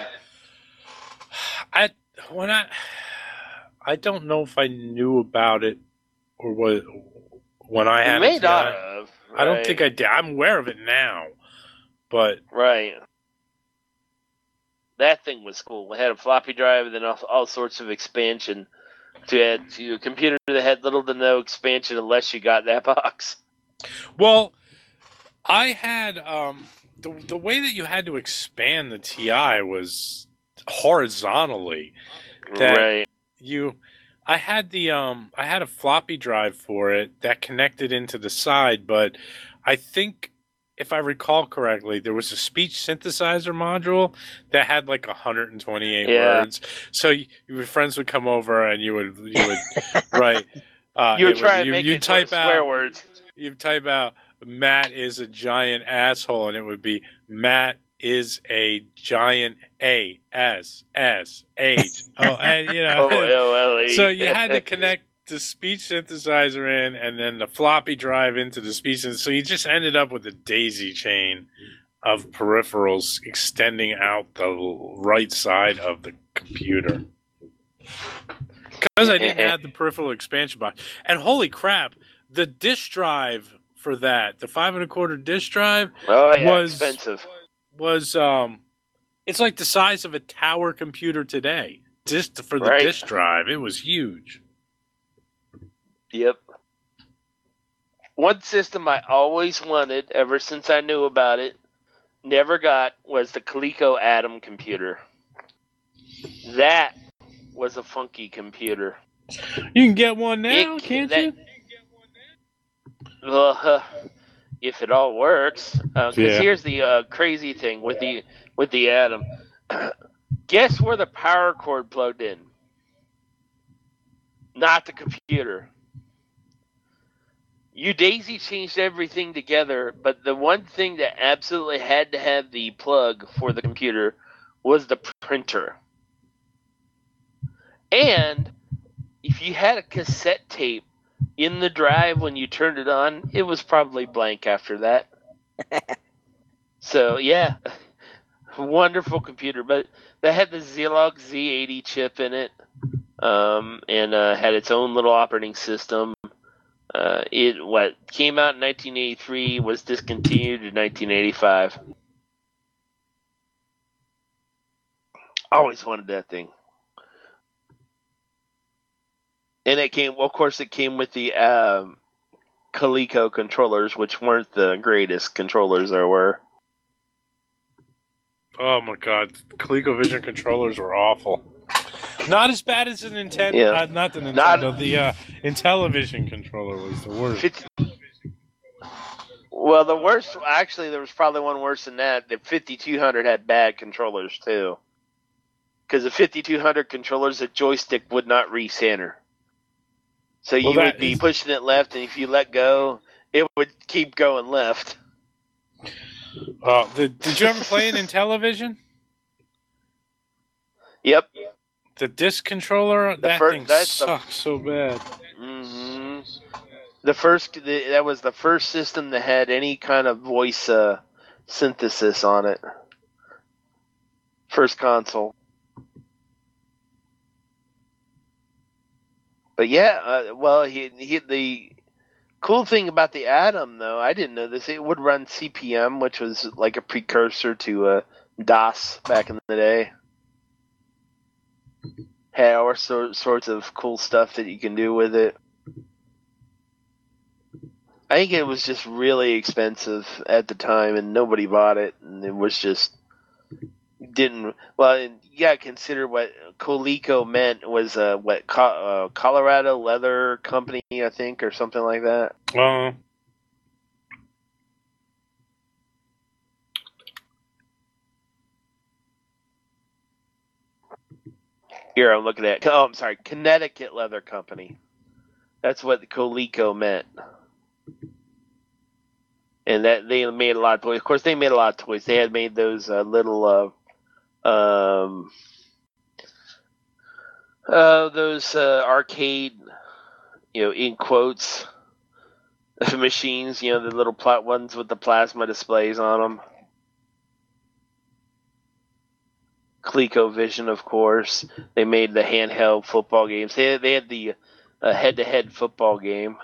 I when I I don't know if I knew about it or what when I You had may it. not I, have. I don't right? think I did. I'm aware of it now, but Right. That thing was cool. It had a floppy drive and then all, all sorts of expansion to add to a computer that had little to no expansion unless you got that box. well, I had um the the way that you had to expand the T I was horizontally. That Right. you I had the um I had a floppy drive for it that connected into the side, but I think if I recall correctly, there was a speech synthesizer module that had like one hundred twenty-eight Yeah. words. So you, your friends would come over and you would you would write uh You were it would- trying to you, make you it type swear out words. you type out Matt is a giant asshole, and it would be Matt is a giant A S S H. Oh, and you know, O L L E. so you had to connect the speech synthesizer in, and then the floppy drive into the speech. synth- So you just ended up with a daisy chain of peripherals extending out the right side of the computer. Because I didn't have the peripheral expansion box, and holy crap, the disk drive for that, the five and a quarter disk drive, Oh, yeah, was expensive. was um, it's like the size of a tower computer today. Just for the Right. disk drive, it was huge. Yep. One system I always wanted, ever since I knew about it, never got, was the Coleco Atom computer. That was a funky computer. You can get one now, It- can't that- you? Well, uh, if it all works. Because Yeah. here's the uh, crazy thing with the with the Atom. Guess where the power cord plugged in? Not the computer. You daisy changed everything together, but the one thing that absolutely had to have the plug for the computer was the printer. And if you had a cassette tape in the drive when you turned it on, it was probably blank after that. So, yeah, wonderful computer. But that had the Zilog Z eighty chip in it, um, and uh, had its own little operating system. Uh, it what came out in nineteen eighty-three was discontinued in nineteen eighty-five. Always wanted that thing. And it came, well, of course, it came with the um, Coleco controllers, which weren't the greatest controllers there were. Oh my god, ColecoVision controllers were awful. Not as bad as the Nintendo. Yeah. Uh, not the Nintendo. Not- the uh, Intellivision controller was the worst. Fifty- Well, the worst, actually, there was probably one worse than that. The fifty-two hundred had bad controllers, too. Because the fifty-two hundred controllers, the joystick would not re-center. So you Well, that would be is- pushing it left, and if you let go, it would keep going left. Uh, the, did you ever play an Intellivision? Yep. The disc controller? that fir- thing that's the- sucks so bad. hmm The first, the, that was the first system that had any kind of voice uh, synthesis on it. First console. But yeah, uh, well, he, he the cool thing about the Atom, though, I didn't know this. It would run C P M, which was like a precursor to uh, DOS back in the day. Had all sor- sorts of cool stuff that you can do with it. I think it was just really expensive at the time, and nobody bought it, and it was just didn't. Well, and you gotta consider what Coleco meant was uh, what Co- uh, Colorado Leather Company, I think, or something like that. Uh, Here, I'm looking at. Oh, I'm sorry, Connecticut Leather Company. That's what the Coleco meant. And that they made a lot of toys. Of course, they made a lot of toys. They had made those uh, little uh, Um, uh, those uh, arcade, you know, in quotes, machines, you know, the little plat ones with the plasma displays on them. ColecoVision, of course. They made the handheld football games. They had, they had the uh, head-to-head football game.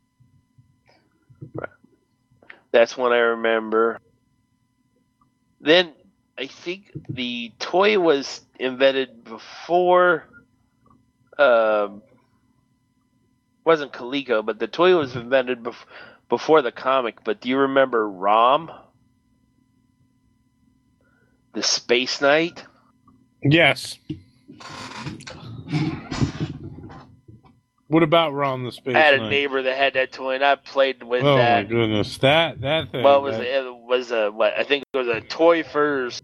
That's one I remember. Then I think the toy was invented before. Um, wasn't Coleco, but the toy was invented bef- before the comic. But do you remember ROM? The Space Knight? Yes. What about Ron the Space I had a Knight? neighbor that had that toy, and I played with Oh that. my goodness, that that thing. Well, it was that- it was a what? I think it was a toy first.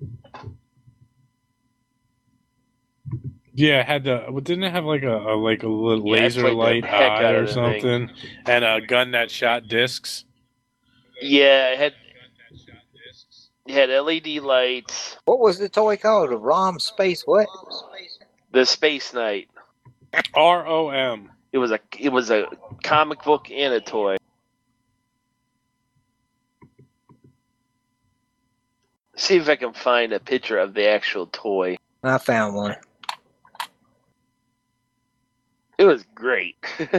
Yeah, it had the. Didn't it have like a, a like a little Yeah, I laser played the light heck eye out or of the thing. something, and a gun that shot discs? Yeah, it had it had L E D lights. What was the toy called? The ROM Space what? The Space Knight. R O M. It was a it was a comic book and a toy. See if I can find a picture of the actual toy. I found one. It was great.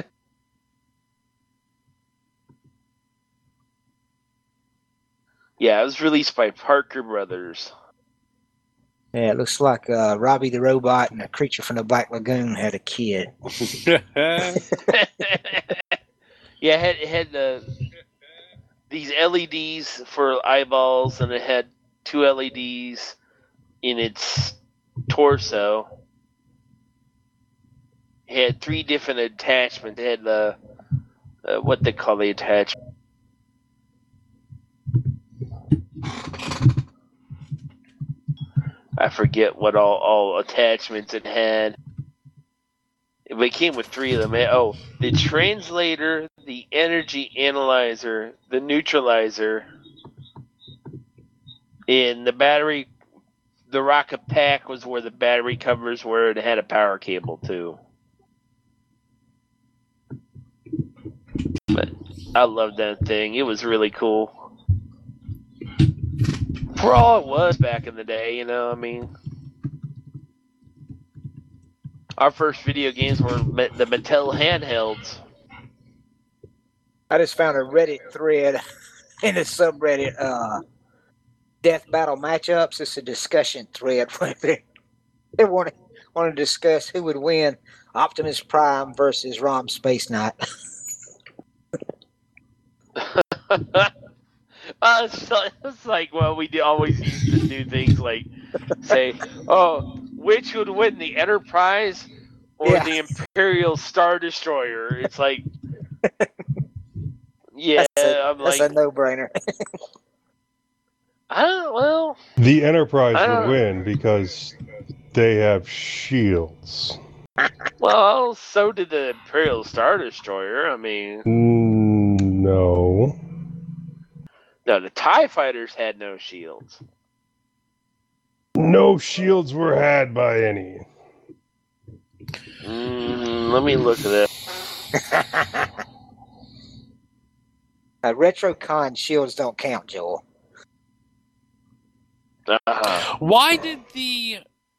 Yeah, it was released by Parker Brothers. Yeah, it looks like uh, Robbie the Robot and a creature from the Black Lagoon had a kid. Yeah, it had, it had uh, these L E Ds for eyeballs, and it had two L E Ds in its torso. It had three different attachments. It had the uh, what they call the attachment. I forget what all, all attachments it had. It came with three of them. Oh, the translator, the energy analyzer, the neutralizer, and the battery. The rocket pack was where the battery covers were. It had a power cable too. But I loved that thing. It was really cool. For all it was back in the day, you know, I mean. Our first video games were the Mattel handhelds. I just found a Reddit thread in the subreddit, uh, Death Battle Matchups. It's a discussion thread where they, they want to, want to discuss who would win Optimus Prime versus ROM Space Knight. Uh, it's, it's like, well, we do always used to do things like say, oh, which would win, the Enterprise or Yeah. the Imperial Star Destroyer? It's like, yeah, That's a, I'm that's like, a no-brainer. I don't, well, The Enterprise I don't- would win because they have shields. well, so did the Imperial Star Destroyer. I mean, Mm, no. no, the TIE Fighters had no shields. No shields were had by any. Mm, let me look at that. uh, RetroCon shields don't count, Joel. Uh-huh. Why did the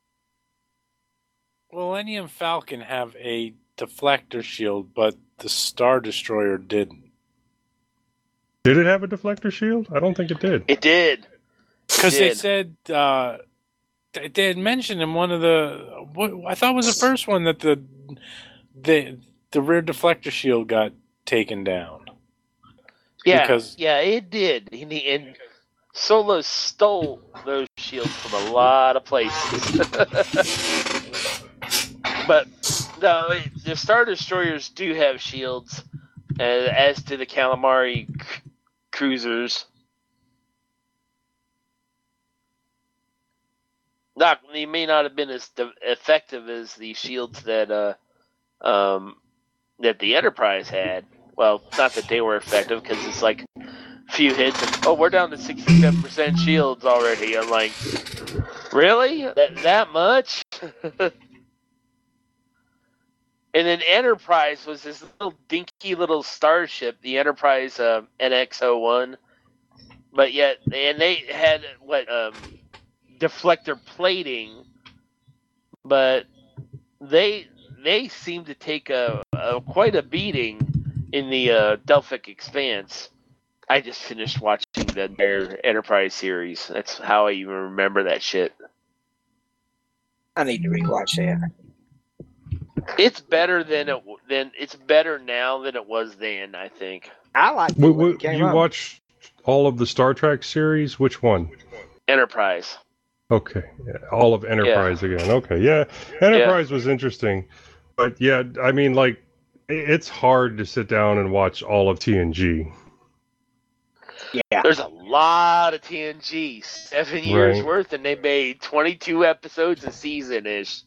Millennium Falcon have a deflector shield, but the Star Destroyer didn't? Did it have a deflector shield? I don't think it did. It did. Because they did. said uh, they they had mentioned in one of the what I thought was the first one that the the the rear deflector shield got taken down. Yeah, Because- yeah, it did. And, he, and Solo stole those shields from a lot of places. But no, it, the Star Destroyers do have shields, uh, as do the Calamari c- cruisers. Not, they may not have been as de- effective as the shields that uh, um, that the Enterprise had. Well, not that they were effective, because it's like a few hits and, oh, we're down to sixty-seven percent shields already. I'm like, Really? That that much? And then Enterprise was this little dinky little starship, the Enterprise uh, N X oh one. But yet, and they had what um, deflector plating, but they they seemed to take a, a quite a beating in the uh, Delphic Expanse. I just finished watching the entire Enterprise series. That's how I even remember that shit. I need to rewatch that. It's better than it than it's better now than it was then. I think. I like it W- when w- it came you out. watch all of the Star Trek series? Which one? Enterprise. Okay, yeah, all of Enterprise again. Okay, yeah, Enterprise was interesting, but yeah, I mean, like, i- it's hard to sit down and watch all of T N G. Yeah. There's a lot of T N G, seven years Right. worth, and they made twenty-two episodes a season ish.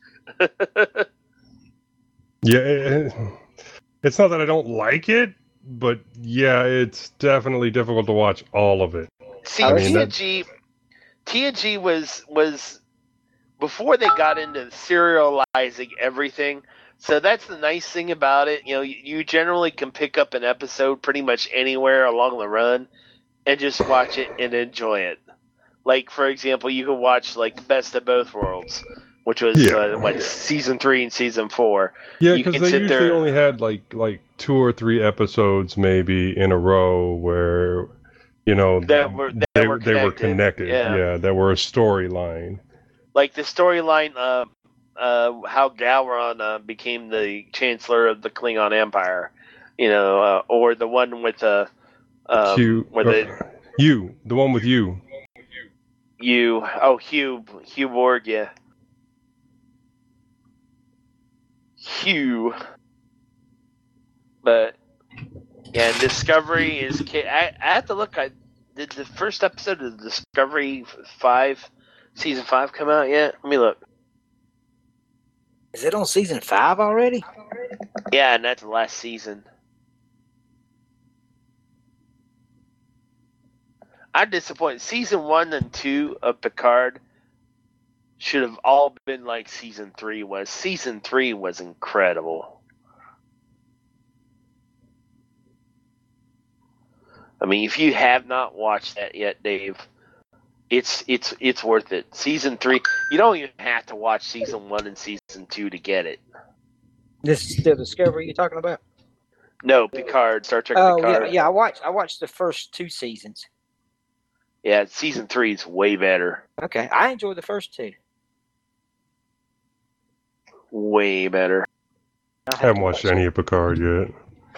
Yeah, it, it's not that I don't like it, but yeah, it's definitely difficult to watch all of it. See, I mean, T N G, T N G was was before they got into serializing everything. So that's the nice thing about it. You know, you, you generally can pick up an episode pretty much anywhere along the run and just watch it and enjoy it. Like, for example, you could watch like Best of Both Worlds, which was Yeah. uh, what season three and season four. Yeah, You because can they sit usually there- only had like like two or three episodes maybe in a row where, you know, That were- that they, were they were connected, connected. yeah. Yeah, that were a storyline. Like the storyline, uh, uh, how Gowron uh, became the Chancellor of the Klingon Empire, you know, uh, or the one with uh, um, Q, where uh, the you, the one with you. you oh Hugh Hugh Borg, yeah, Hugh. But yeah, Discovery is. ca- I, I have to look. I did the first episode of Discovery five, season five come out yet? Let me look. Is it on season five already? Yeah, and that's the last season. I'm disappointed. Season one and two of Picard should have all been like season three was. Season three was incredible. I mean, if you have not watched that yet, Dave, it's it's it's worth it. Season three, you don't even have to watch season one and season two to get it. This is the Discovery you're talking about? No, Picard, Star Trek Oh Picard. yeah, yeah. I watched. I watched the first two seasons. Yeah, season three is way better. Okay, I enjoyed the first two. Way better. I I haven't watched any of Picard yet.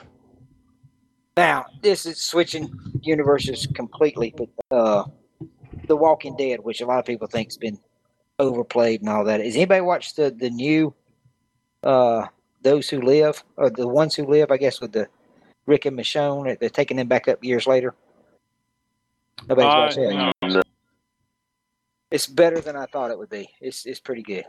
Now, this is switching universes completely, but uh, The Walking Dead, which a lot of people think's been overplayed and all that. Has anybody watched the the new uh, Those Who Live, or The Ones Who Live? I guess with the Rick and Michonne, they're taking them back up years later. Nobody's Uh, watched that. no. It's better than I thought it would be. It's it's pretty good.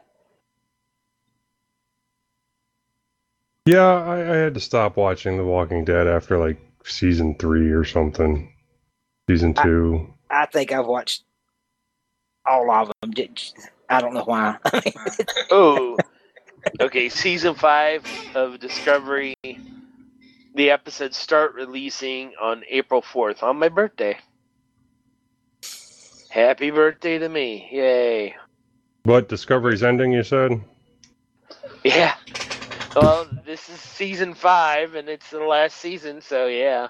Yeah, I, I had to stop watching The Walking Dead after like season three or something. Season two. I think I've watched all of them. I don't know why. Oh, okay. Season five of Discovery. The episodes start releasing on April fourth, on my birthday. Happy birthday to me. Yay. But Discovery's ending, you said? Yeah. Well, this is season five, and it's the last season, so yeah.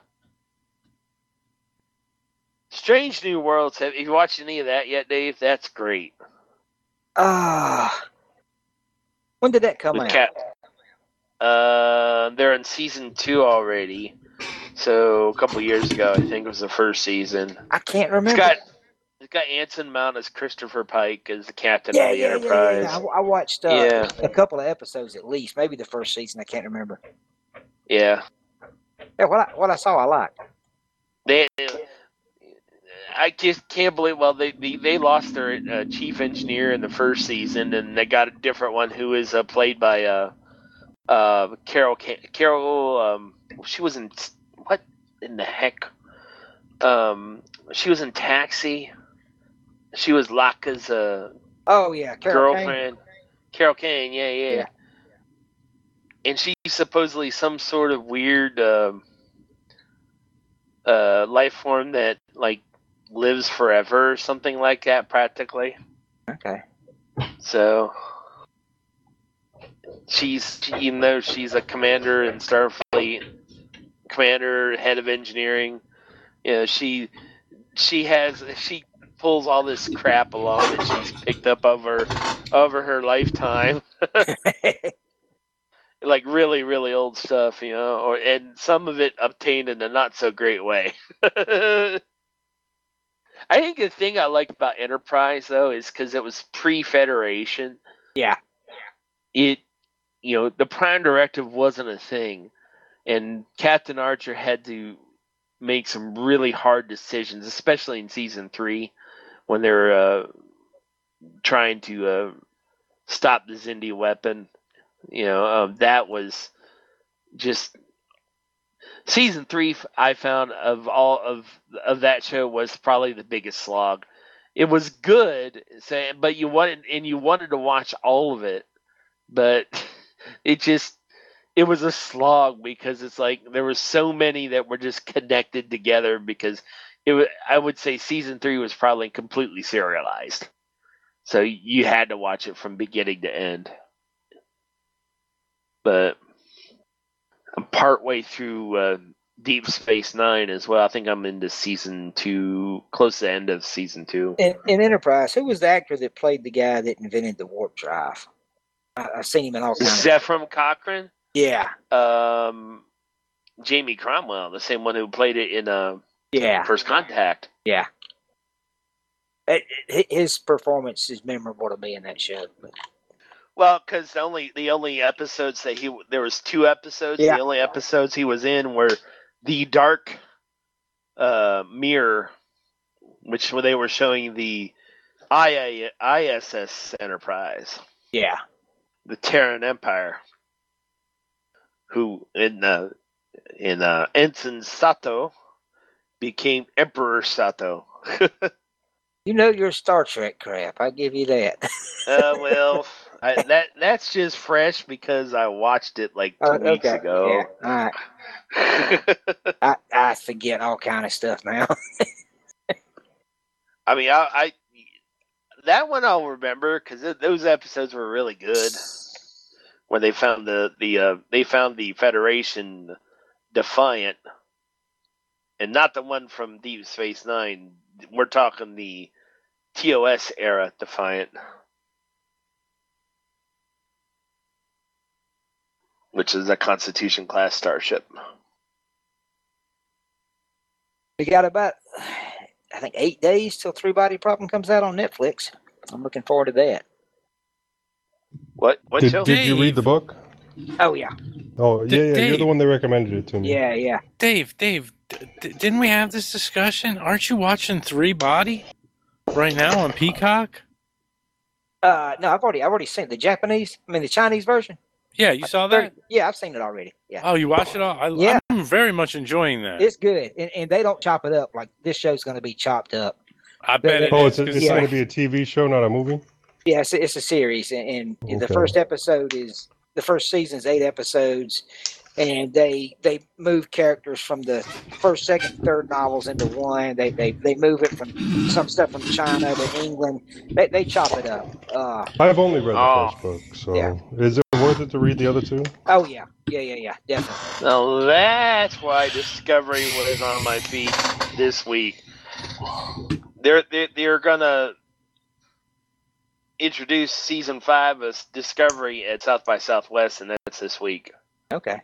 Strange New Worlds. Have you watched any of that yet, Dave? That's great. Ah, when did that come With out? Cap- uh, they're in season two already. So a couple years ago, I think was the first season. I can't It's remember. got it's got Anson Mount as Christopher Pike as the captain yeah, of the yeah, yeah, Enterprise. yeah, yeah. I, I watched uh, Yeah. a couple of episodes at least, maybe the first season. I can't remember. Yeah. Yeah, what I, what I saw, I liked. They, I just can't believe. Well, they they, they lost their uh, chief engineer in the first season, and they got a different one who is uh, played by uh, uh, Carol. Carol, um, she was in what in the heck? Um, she was in Taxi. She was Laka's uh, Oh yeah, Carol Kane. girlfriend, Carol Kane. Yeah, yeah, Yeah. And she's supposedly some sort of weird uh, uh, life form that like lives forever or something like that, practically. Okay. So she's, even though she's a commander in Starfleet, commander, head of engineering, you know, she she has she pulls all this crap along that she's picked up over over her lifetime. Like really, really old stuff, you know, or and some of it obtained in a not so great way. I think the thing I like about Enterprise though is because it was pre-Federation. Yeah. It, you know, the Prime Directive wasn't a thing, and Captain Archer had to make some really hard decisions, especially in season three when they're uh, trying to uh, stop the Xindi weapon. You know, um, that was just season three. I found of all of of that show was probably the biggest slog. It was good, say, but you wanted and you wanted to watch all of it, but it just it was a slog because it's like there were so many that were just connected together because it was, I would say season three was probably completely serialized, so you had to watch it from beginning to end. But I'm partway through uh, Deep Space Nine as well. I think I'm into season two, close to the end of season two. In, in Enterprise, who was the actor that played the guy that invented the warp drive? I, I've seen him in all kinds of... Zephram Cochrane? Yeah. Um, Jamie Cromwell, the same one who played it in uh, yeah. First Contact. Yeah. It, it, his performance is memorable to me in that show. But... Well, because the only the only episodes that he there was two episodes. Yeah. The only episodes he was in were the Dark uh, Mirror, which they were showing the I S S Enterprise. Yeah, the Terran Empire, who in uh, in uh, Ensign Sato became Emperor Sato. You know your Star Trek crap. I give you that. uh, well, I, that that's just fresh because I watched it like two uh, weeks okay. ago. Yeah. All right. I I forget all kind of stuff now. I mean, I, I that one I'll remember because those episodes were really good. When they found the the uh, they found the Federation Defiant, and not the one from Deep Space Nine. We're talking the T O S era Defiant, which is a Constitution class starship. We got about, I think, eight days till Three Body Problem comes out on Netflix. I'm looking forward to that. What? What did, show? Did you read the book? Oh yeah. Oh D- yeah, yeah. Dave. You're the one that recommended it to me. Yeah, yeah. Dave, Dave, d- didn't we have this discussion? Aren't you watching Three Body right now on Peacock? Uh, no, I've already, I've already seen the Japanese. I mean, the Chinese version. Yeah, you saw that? Yeah, I've seen it already. Yeah. Oh, you watched it all? I, Yeah. I'm very much enjoying that. It's good, and, and they don't chop it up like this show's going to be chopped up. I bet it Oh, is. it's, it's 'cause yeah. going to be a T V show, not a movie. Yeah, it's, it's a series, and, and the Okay. first episode is the first season's eight episodes, and they they move characters from the first, second, third novels into one. They they, they move it from some stuff from China to England. They they chop it up. Uh, I've only read the Oh. first book, so Yeah. is it worth it to read the other two? oh yeah, yeah, yeah, yeah, definitely. Now that's why Discovery was on my feed this week. They're they're, they're gonna introduce season five of Discovery at South by Southwest, and that's this week. Okay.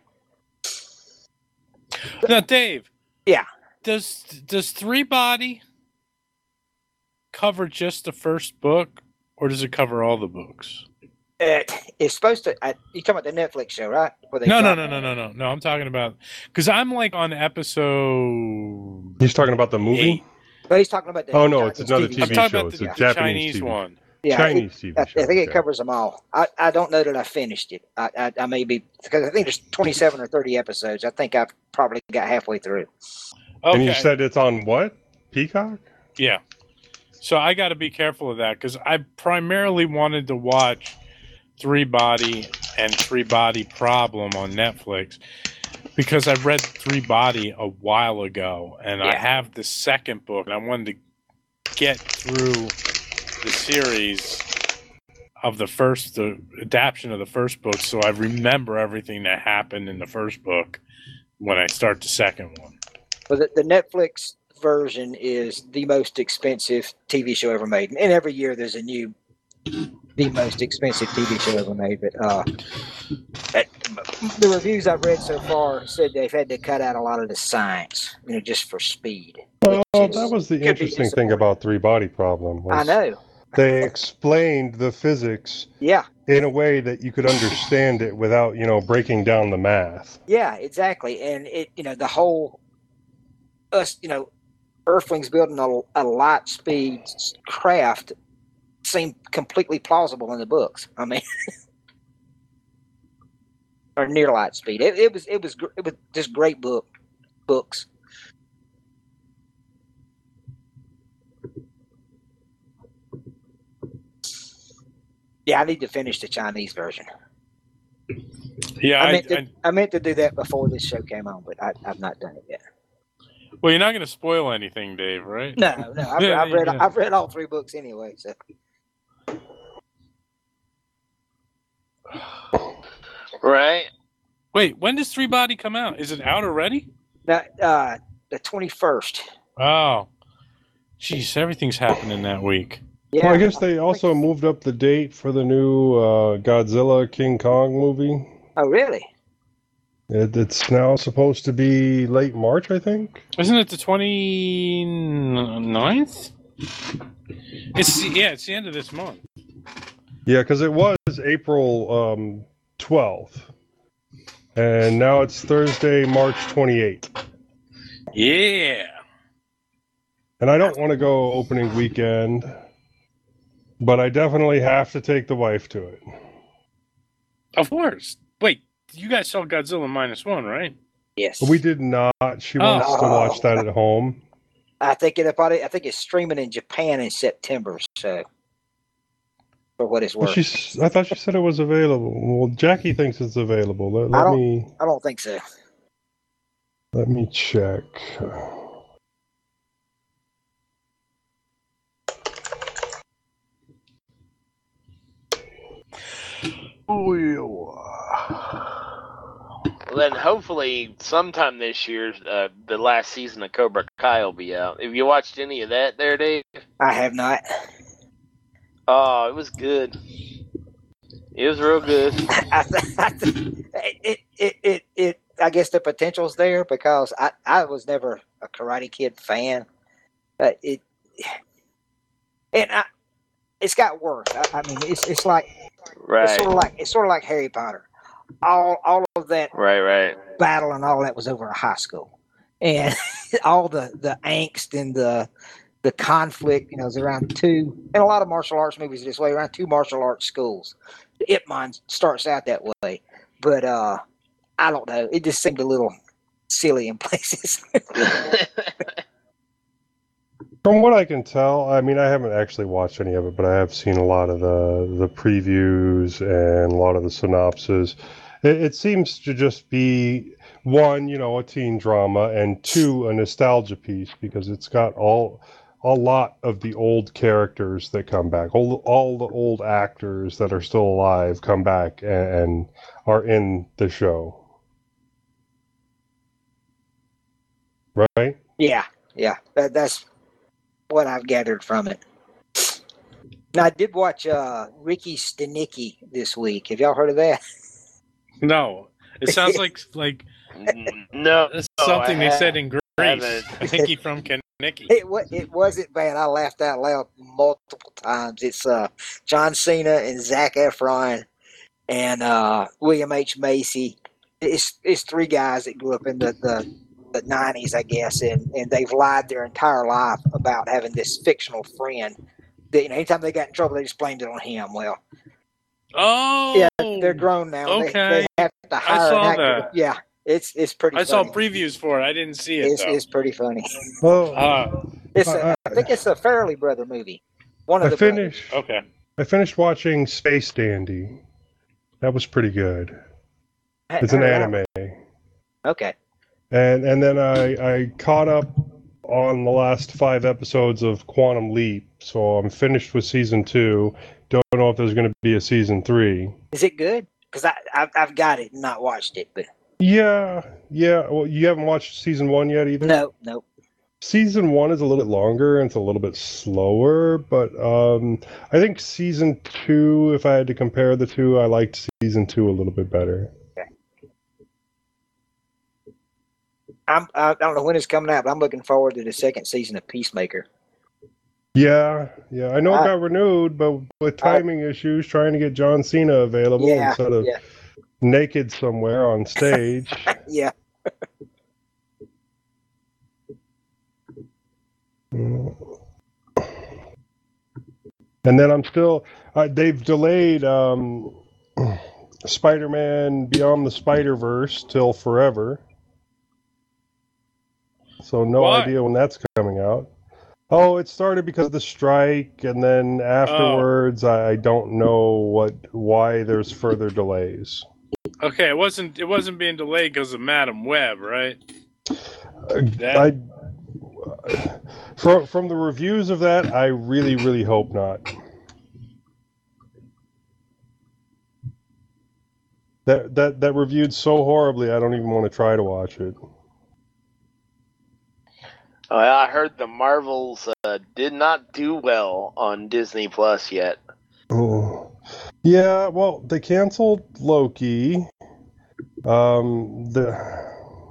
Now, Dave. Yeah. Does does Three Body cover just the first book, or does it cover all the books? Uh, it's supposed to. Uh, you talking about the Netflix show, right? Where they No, no, drop- no, no, no, no. No, I'm talking about because I'm like on episode. He's talking about the movie. Eight. But he's talking about the. Oh no, it's another T V T I'm V talking show. about It's the, a the Japanese Chinese T V. one. Yeah, Chinese it, T V I, show. I think it okay. covers them all. I, I don't know that I finished it. I, I, I may be because I think there's twenty-seven or thirty episodes. I think I've probably got halfway through. Okay. And you said it's on what? Peacock? Yeah. So I got to be careful of that because I primarily wanted to watch Three Body and Three Body Problem on Netflix because I read Three Body a while ago, and yeah. I have the second book, and I wanted to get through the series of the first, the adaptation of the first book, so I remember everything that happened in the first book when I start the second one. Well, the, the Netflix version is the most expensive T V show ever made, and every year there's a new the most expensive T V show ever made. But uh, at, the reviews I've read so far said they've had to cut out a lot of the science, you know, just for speed. Well, that was the interesting thing about Three Body Problem. Was I know. They explained the physics yeah. in a way that you could understand it without, you know, breaking down the math. Yeah, exactly. And it, you know, the whole us, you know, Earthlings building a, a light speed craft seemed completely plausible in the books. I mean, or near light speed. It, it was it was it was just great book books. Yeah, I need to finish the Chinese version. Yeah, I meant, I, to, I, I meant to do that before this show came on, but I, I've not done it yet. Well, you're not going to spoil anything, Dave, right? No, no. I've, Yeah, I've read yeah. I've read all three books anyway. So. Right. Wait, when does Three Body come out? Is it out already? Now, uh, the twenty-first. Oh, jeez, everything's happening that week. Yeah. Well, I guess they also moved up the date for the new uh, Godzilla King Kong movie. Oh, really? It, it's now supposed to be late March, I think. Isn't it the twenty-ninth? It's yeah, it's the end of this month. Yeah, because it was April um, twelfth, and now it's Thursday, March twenty-eighth. Yeah. And I don't want to go opening weekend, but I definitely have to take the wife to it. Of course. Wait, you guys saw Godzilla minus one, right? Yes. We did not. She wants Oh. to watch that at home. I think it probably. I think it's streaming in Japan in September. So, for what it's Well, worth, she's, I thought she said it was available. Well, Jackie thinks it's available. Let, I let don't. me I don't think so. let me check. Well, then hopefully sometime this year, uh, the last season of Cobra Kai will be out. Have you watched any of that there, Dave? I have not. Oh, it was good. It was real good. I th- I th- it, it, it, it, I guess the potential's there because I, I was never a Karate Kid fan. But it, and I, it's got worse. I, I mean, it's it's like Right. it's sort of like it's sort of like Harry Potter. All all of that Right, right. battle and all that was over a high school, and all the, the angst and the the conflict, you know, is around two. And a lot of martial arts movies this way, around two martial arts schools. Ip Man starts out that way, but uh, I don't know. It just seemed a little silly in places. From what I can tell, I mean, I haven't actually watched any of it, but I have seen a lot of the the previews and a lot of the synopses. It, it seems to just be one, you know, a teen drama, and two, a nostalgia piece because it's got all a lot of the old characters that come back. All all the old actors that are still alive come back and, and are in the show. Right? yeah, yeah. That, that's what I've gathered from it. Now, I did watch uh, Ricky Stenicki this week. Have y'all heard of that? No. It sounds like like No. something I they said have- in Greece. haven't. I think he's from Kaniki. It wa- it wasn't bad. I laughed out loud multiple times. It's uh, John Cena and Zac Efron and uh, William H. Macy. It's it's three guys that grew up in the, the, the nineties, I guess, and, and they've lied their entire life about having this fictional friend. That, you know, anytime they got in trouble, they just blamed it on him. Well, Oh, yeah, they're grown now. okay. They, they have to hire saw an actor. that. Yeah, It's it's pretty. I saw funny. previews for it. I didn't see it It's though. it's pretty funny. Well, Uh, It's a, I- I think it's a Fairley Brother movie. One of I the brothers. finished. okay. I finished watching Space Dandy. That was pretty good. I- It's an I- anime, Okay. and and then I I caught up on the last five episodes of Quantum Leap, so I'm finished with season two. Don't know if there's going to be a season three. Is it good? Because I I've, I've got it and not watched it, but Yeah, yeah. Well, you haven't watched season one yet either. no, no. Season one is a little bit longer and it's a little bit slower, but um, I think season two, if I had to compare the two, I liked season two a little bit better. I'm I don't know when it's coming out, but I'm looking forward to the second season of Peacemaker. Yeah, yeah. I know it I- got renewed, but with timing issues, trying to get John Cena available Yeah, instead of yeah. naked somewhere on stage. Yeah. And then I'm still, uh, they've delayed um, Spider-Man Beyond the Spider-Verse till forever. So no Why? idea when that's coming out. Oh, it started because of the strike, and then afterwards, I, I don't know what why there's further delays. Okay, it wasn't it wasn't being delayed because of Madam Web, right? That- I from from the reviews of that, I really really hope not. That that that reviewed so horribly, I don't even want to try to watch it. Oh, I heard the Marvels uh, did not do well on Disney Plus yet. Oh. Yeah, well, they canceled Loki. Um, the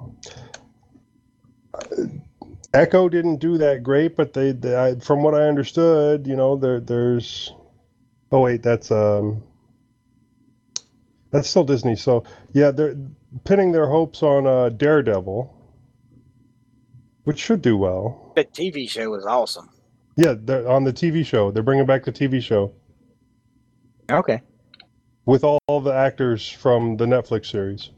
Echo didn't do that great, but they, they I, from what I understood, you know, there there's. Oh wait, that's um. That's still Disney. So yeah, they're pinning their hopes on uh, Daredevil, which should do well. The T V show was awesome. Yeah, they're on the T V show. They're bringing back the T V show Okay. with all, all the actors from the Netflix series.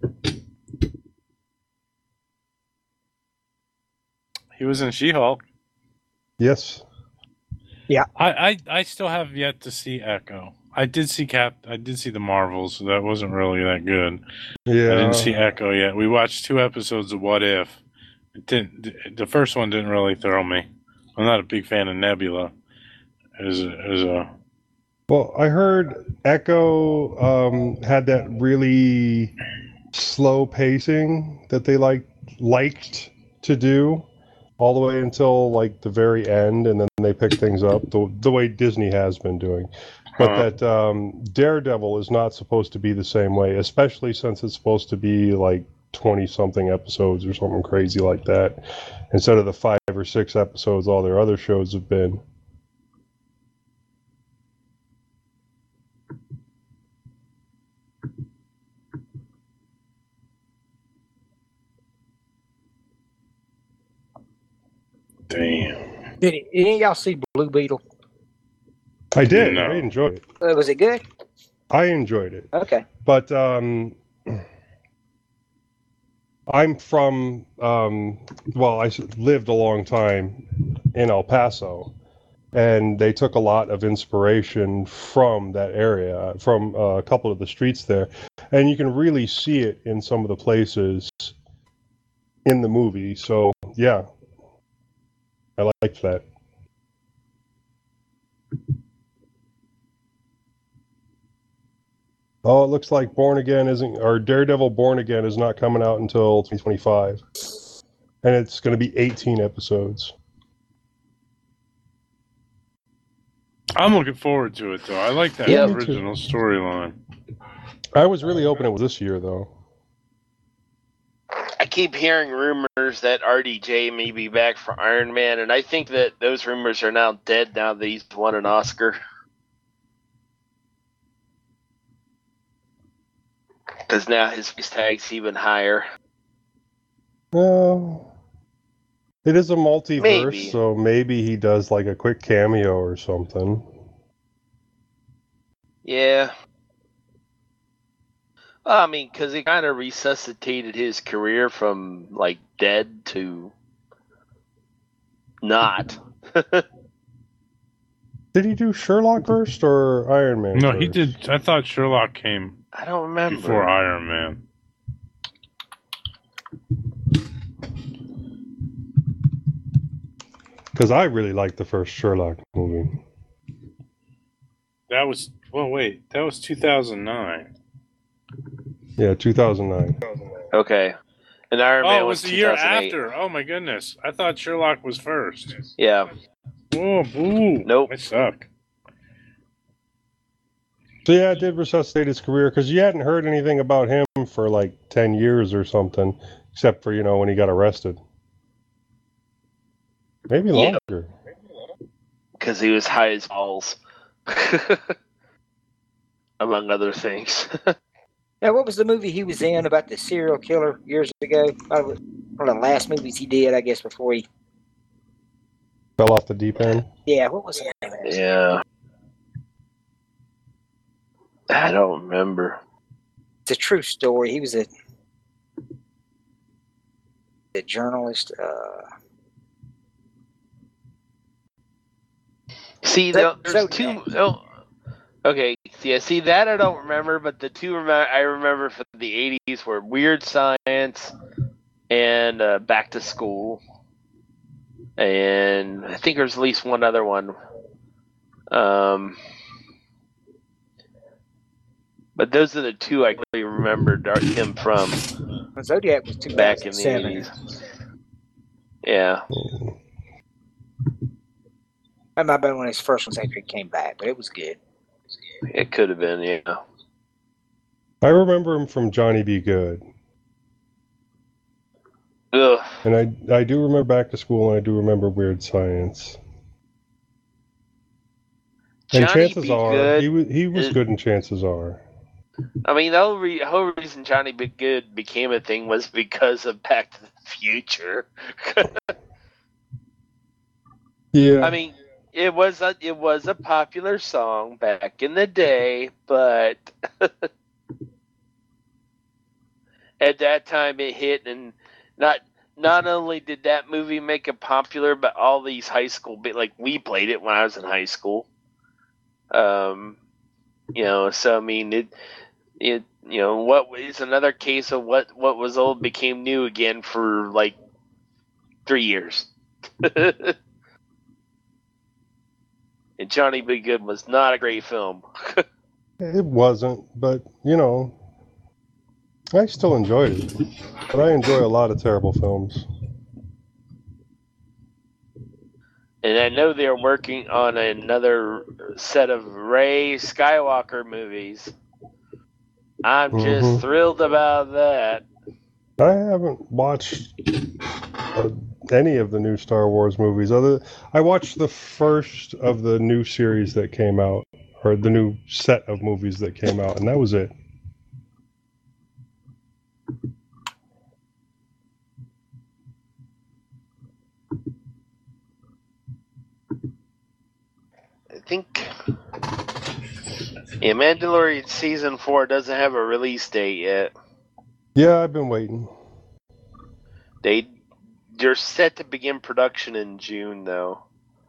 He was in She-Hulk. Yes. I, I, I still have yet to see Echo. I did see Cap. I did see the Marvels. So that wasn't really that good. Yeah. I didn't see Echo yet. We watched two episodes of What If. It didn't. The first one didn't really thrill me. I'm not a big fan of Nebula. As a, as a Well, I heard Echo um, had that really slow pacing that they like liked to do all the way until like the very end, and then they pick things up the, the way Disney has been doing. But Huh. that um, Daredevil is not supposed to be the same way, especially since it's supposed to be like twenty-something episodes or something crazy like that, instead of the five or six episodes all their other shows have been. damn. Did, it, did any of y'all see Blue Beetle? I did. No. I enjoyed it. Uh, was it good? I enjoyed it. Okay. But um, I'm from, um, well, I s- lived a long time in El Paso, and they took a lot of inspiration from that area, from uh, a couple of the streets there. And you can really see it in some of the places in the movie. So, yeah, I liked that. Oh, it looks like Born Again isn't, or Daredevil Born Again is not coming out until twenty twenty-five. And it's going to be eighteen episodes. I'm looking forward to it though. I like that Yeah, me too. original storyline. I was really hoping it was this year, though. I keep hearing rumors that R D J may be back for Iron Man, and I think that those rumors are now dead now that he's won an Oscar. Because now his price tag's even higher. Well, it is a multiverse, Maybe. so maybe he does like a quick cameo or something. Yeah. I mean, because it kind of resuscitated his career from like dead to not. Did he do Sherlock first or Iron Man? No, first? he did. I thought Sherlock came I don't remember. before Iron Man. Because I really liked the first Sherlock movie. That was well. Wait, that was two thousand nine. Yeah, two thousand nine. Okay. And Iron Oh, Man it was was the year two thousand eight. after. Oh my goodness! I thought Sherlock was first. Yeah. Oh, boo! Nope. I suck. So yeah, it did resuscitate his career because you hadn't heard anything about him for like ten years or something, except for, you know, when he got arrested. Maybe Yeah. longer. Because he was high as balls. Among other things. Now, what was the movie he was in about the serial killer years ago? Probably one of the last movies he did, I guess, before he. Fell off the deep end. Yeah, what was the name of it? Yeah. I don't remember. It's a true story. He was a, a journalist. Uh, See, Zo- there- there's two. Zodiac. Oh, okay, yeah. See that I don't remember, but the two rem- I remember from the eighties were Weird Science and uh, Back to School, and I think there's at least one other one. Um, but those are the two I really remember Dar- him from Zodiac was two back in thousand the seven. eighties. Yeah. That might have been one of his first ones after he came back, but it was good. It could have been, yeah. I remember him from Johnny Be Good. Ugh. And I I do remember Back to School, and I do remember Weird Science. And Johnny chances Be are, Good he was, he was is- good in Chances Are. I mean, the whole, re- whole reason Johnny Be Good became a thing was because of Back to the Future. Yeah. I mean, it was a it was a popular song back in the day, but at that time it hit, and not not only did that movie make it popular, but all these high school, like we played it when I was in high school. Um, you know, so I mean it. It you know what is another case of what what was old became new again for like three years. And Johnny Be Good was not a great film. It wasn't, but, you know, I still enjoyed it. But I enjoy a lot of terrible films. And I know they're working on another set of Rey Skywalker movies. I'm just Mhm. thrilled about that. I haven't watched uh, any of the new Star Wars movies. Other, I watched the first of the new series that came out, or the new set of movies that came out, and that was it. I think yeah, Mandalorian season four doesn't have a release date yet. Yeah, I've been waiting. They they're set to begin production in June though.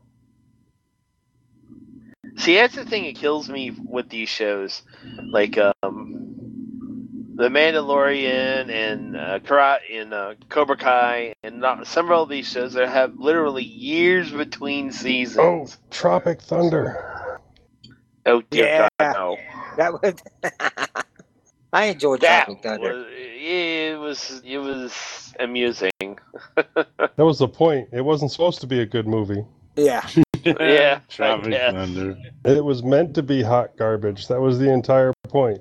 See, that's the thing that kills me with these shows, like um, The Mandalorian and uh, Kara- and uh, Cobra Kai, and not, some of these shows that have literally years between seasons. Oh, Tropic Thunder. Oh dear Yeah. God, no! That was. I enjoyed That Tropic Thunder. was it was it was amusing. That was the point. It wasn't supposed to be a good movie. Yeah. Yeah, Tropic I guess. Thunder. It was meant to be hot garbage. That was the entire point.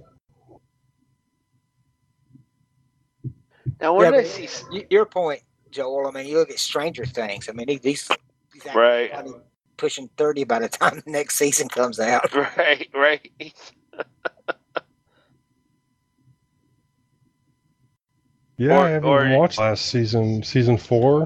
Now, where Yeah, did I but see? y- your point, Joel. I mean, you look at Stranger Things. I mean, these these actors Right. probably pushing thirty by the time the next season comes out. Right, right. Yeah, Or- I haven't or- even watched last season, season four.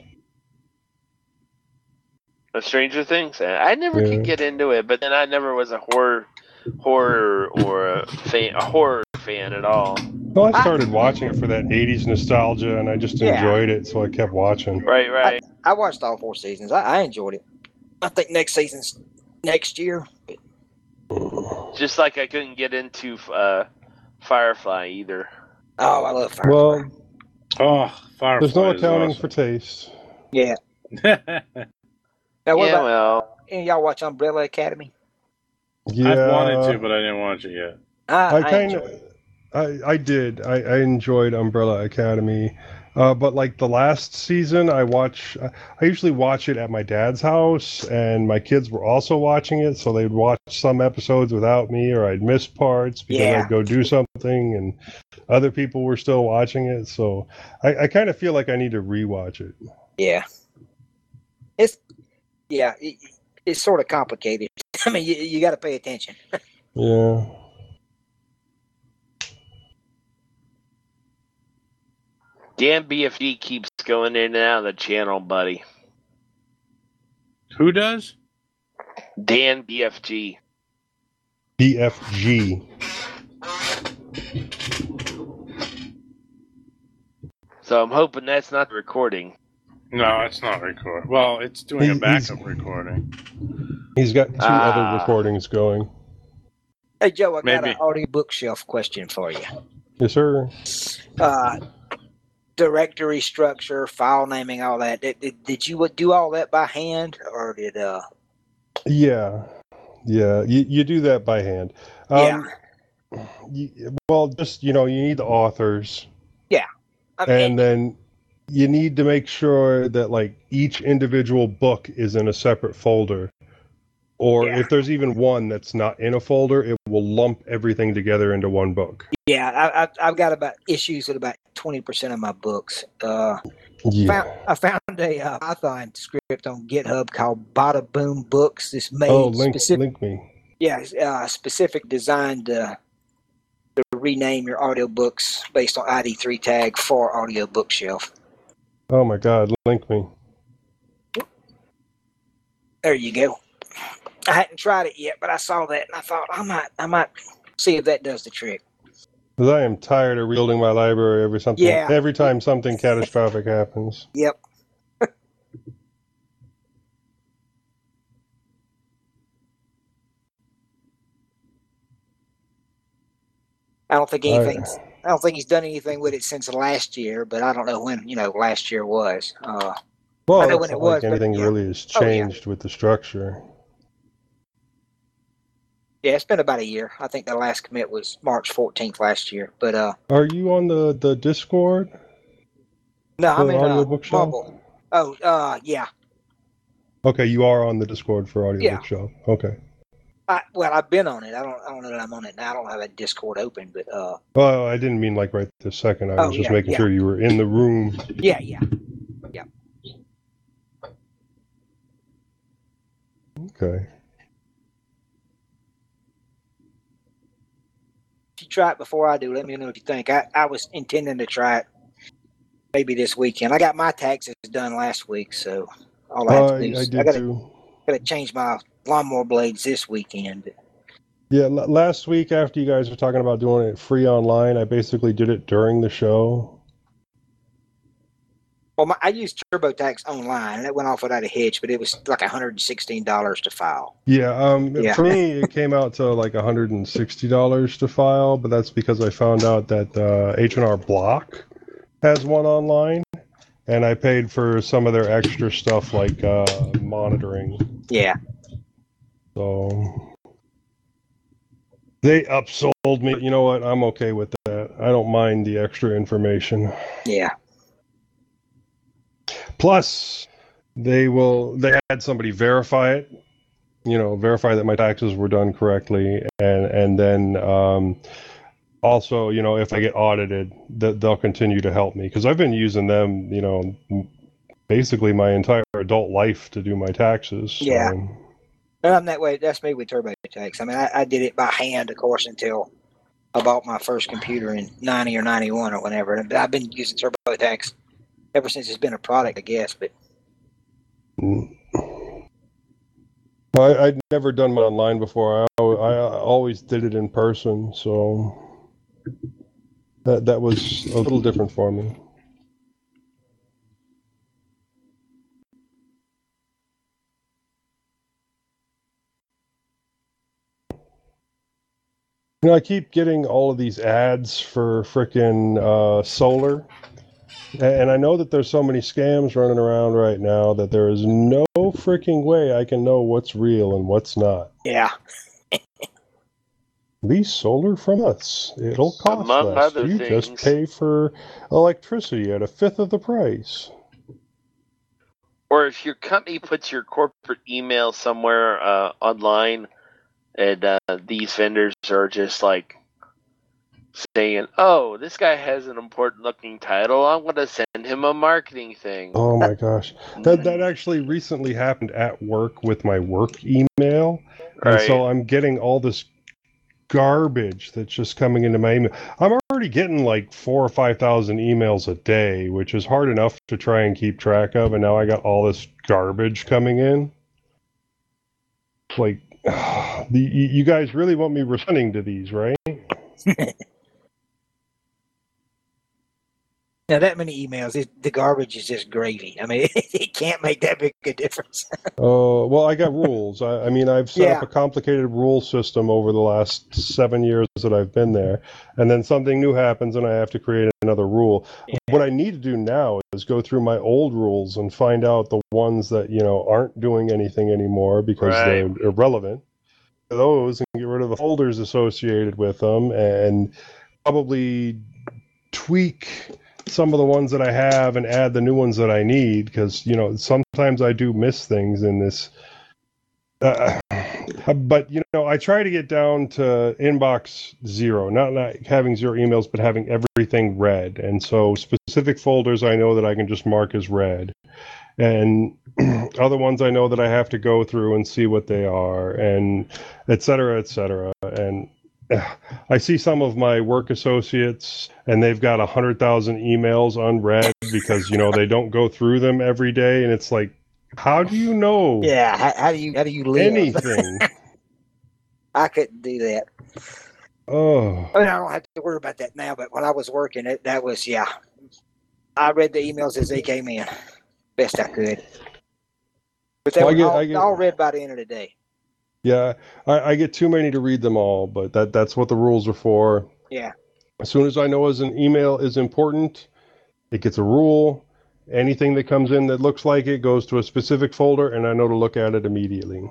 Of Stranger Things. I never Yeah. could get into it, but then I never was a horror, horror or a, fan, a horror fan at all. Well, I started watching it for that eighties nostalgia, and I just Yeah. enjoyed it, so I kept watching. Right, right. I watched all four seasons. I, I enjoyed it. I think next season's next year. But, Just like I couldn't get into uh, Firefly either. oh, I love Firefly. Well, Oh, Firefly there's no is accounting awesome. for taste. yeah. Yeah. Now, what yeah, about well, any of y'all watch Umbrella Academy? Yeah, I've wanted to, but I didn't watch it yet. I, I I kind enjoyed of, it. I, I did. I, I enjoyed Umbrella Academy, uh, but like the last season, I watch. I usually watch it at my dad's house, and my kids were also watching it, so they'd watch some episodes without me, or I'd miss parts because Yeah. I'd go do something, and other people were still watching it. So I, I kind of feel like I need to rewatch it. Yeah. It's yeah. It, it's sort of complicated. I mean, you, you got to pay attention. Yeah. Dan B F D keeps going in and out of the channel, buddy. Who does? Dan B F G. B F G. So I'm hoping that's not the recording. No, it's not recording. Well, it's doing a He's- backup he's- recording. He's got two Ah. other recordings going. Hey, Joe, I got Maybe. an audio bookshelf question for you. Yes, sir. Uh, directory structure, file naming, all that. Did, did, did you do all that by hand, or did uh? Yeah, yeah. You you do that by hand. Um, you, well, just you know, you need the authors, I mean, and then you need to make sure that like each individual book is in a separate folder, or Yeah. if there's even one that's not in a folder, it will lump everything together into one book. yeah, I, I, I've got about issues with about twenty percent of my books. Uh, Yeah. found, I found a uh, Python script on GitHub called Bada Boom Books. This made Oh, link specific, link me. yeah, uh, specific designed uh, to rename your audiobooks based on I D three tag for audio bookshelf. Oh my God, link me. There you go. I hadn't tried it yet, but I saw that and I thought I might, I might see if that does the trick. Because I am tired of rebuilding my library every something Yeah. every time something catastrophic happens. Yep. I don't think All right. anything's. I don't think he's done anything with it since last year, but I don't know when. You know, last year was. Uh, Well, I know it's when it not was, like but anything yeah. really has Oh, yeah. changed with the structure. yeah, it's been about a year. I think the last commit was March fourteenth last year. But uh, Are you on the, the Discord? no, For I'm in uh, Audiobook Shelf? Mumble. Oh, uh, yeah. Okay, you are on the Discord for Audiobook Yeah. Shelf. Okay. I, well, I've been on it. I don't. I don't know that I'm on it now. I don't have a Discord open, but uh, Well, I didn't mean like right this second. I Oh, was just yeah, making yeah. sure you were in the room. yeah, yeah. Okay. If you try it before I do, let me know what you think. I, I was intending to try it maybe this weekend. I got my taxes done last week, so all I have Uh, to do I is I did gotta, too. gotta change my lawnmower blades this weekend. But Yeah, l- last week after you guys were talking about doing it free online, I basically did it during the show. well, my, I used TurboTax online, and it went off without a hitch, but it was like one hundred sixteen dollars to file. Yeah, um, Yeah. for me, it came out to like one hundred sixty dollars to file, but that's because I found out that uh, H and R Block has one online, and I paid for some of their extra stuff like uh, monitoring. Yeah, So they upsold me. You know what? I'm okay with that. I don't mind the extra information. yeah, Plus, they will. They had somebody verify it. You know, verify that my taxes were done correctly, and and then um, also, you know, if I get audited, that they'll continue to help me because I've been using them. You know, basically my entire adult life to do my taxes. So. Yeah. And I'm that way. That's me with TurboTax. I mean, I, I did it by hand, of course, until I bought my first computer in ninety or ninety-one or whenever. And I've been using TurboTax ever since it's been a product, I guess. But Mm. I, I'd never done my online before. I, I always did it in person. So, That that was a little different for me. You know, I keep getting all of these ads for frickin' uh, solar, and I know that there's so many scams running around right now that there is no freaking way I can know what's real and what's not. Yeah. Lease solar from us. It'll cost Among less. other You things. just pay for electricity at a fifth of the price. Or if your company puts your corporate email somewhere uh, online, and uh, these vendors are just like saying, "Oh, this guy has an important looking title. I'm going to send him a marketing thing." Oh my gosh. That that actually recently happened at work with my work email. And Right. so I'm getting all this garbage that's just coming into my email. I'm already getting like four or five thousand emails a day, which is hard enough to try and keep track of, and now I got all this garbage coming in. Like, the you you guys really want me responding to these, right? Now that many emails, it, the garbage is just gravy. I mean, it can't make that big a difference. Uh, well, I got rules. I, I mean, I've set Yeah. up a complicated rule system over the last seven years that I've been there, and then something new happens and I have to create another rule. Yeah. What I need to do now is go through my old rules and find out the ones that, you know, aren't doing anything anymore because Right. they're irrelevant. Those and get rid of the folders associated with them and probably tweak some of the ones that I have and add the new ones that I need because, you know, sometimes I do miss things in this. Uh, but, you know, I try to get down to inbox zero, not, not having zero emails, but having everything red. And so specific folders I know that I can just mark as red. And other ones I know that I have to go through and see what they are, and et cetera, et cetera. And uh, I see some of my work associates, and they've got one hundred thousand emails unread because, you know, they don't go through them every day. And it's like, how do you know Yeah, how, how do you how do you live? anything? I couldn't do that. Oh, I mean, I don't have to worry about that now, but when I was working, it that was yeah. I read the emails as they came in, best I could. But they Well, I were get- all, I get- all read by the end of the day. yeah, I, I get too many to read them all, but that that's what the rules are for. Yeah. As soon as I know as an email is important, it gets a rule. Anything that comes in that looks like it goes to a specific folder, and I know to look at it immediately.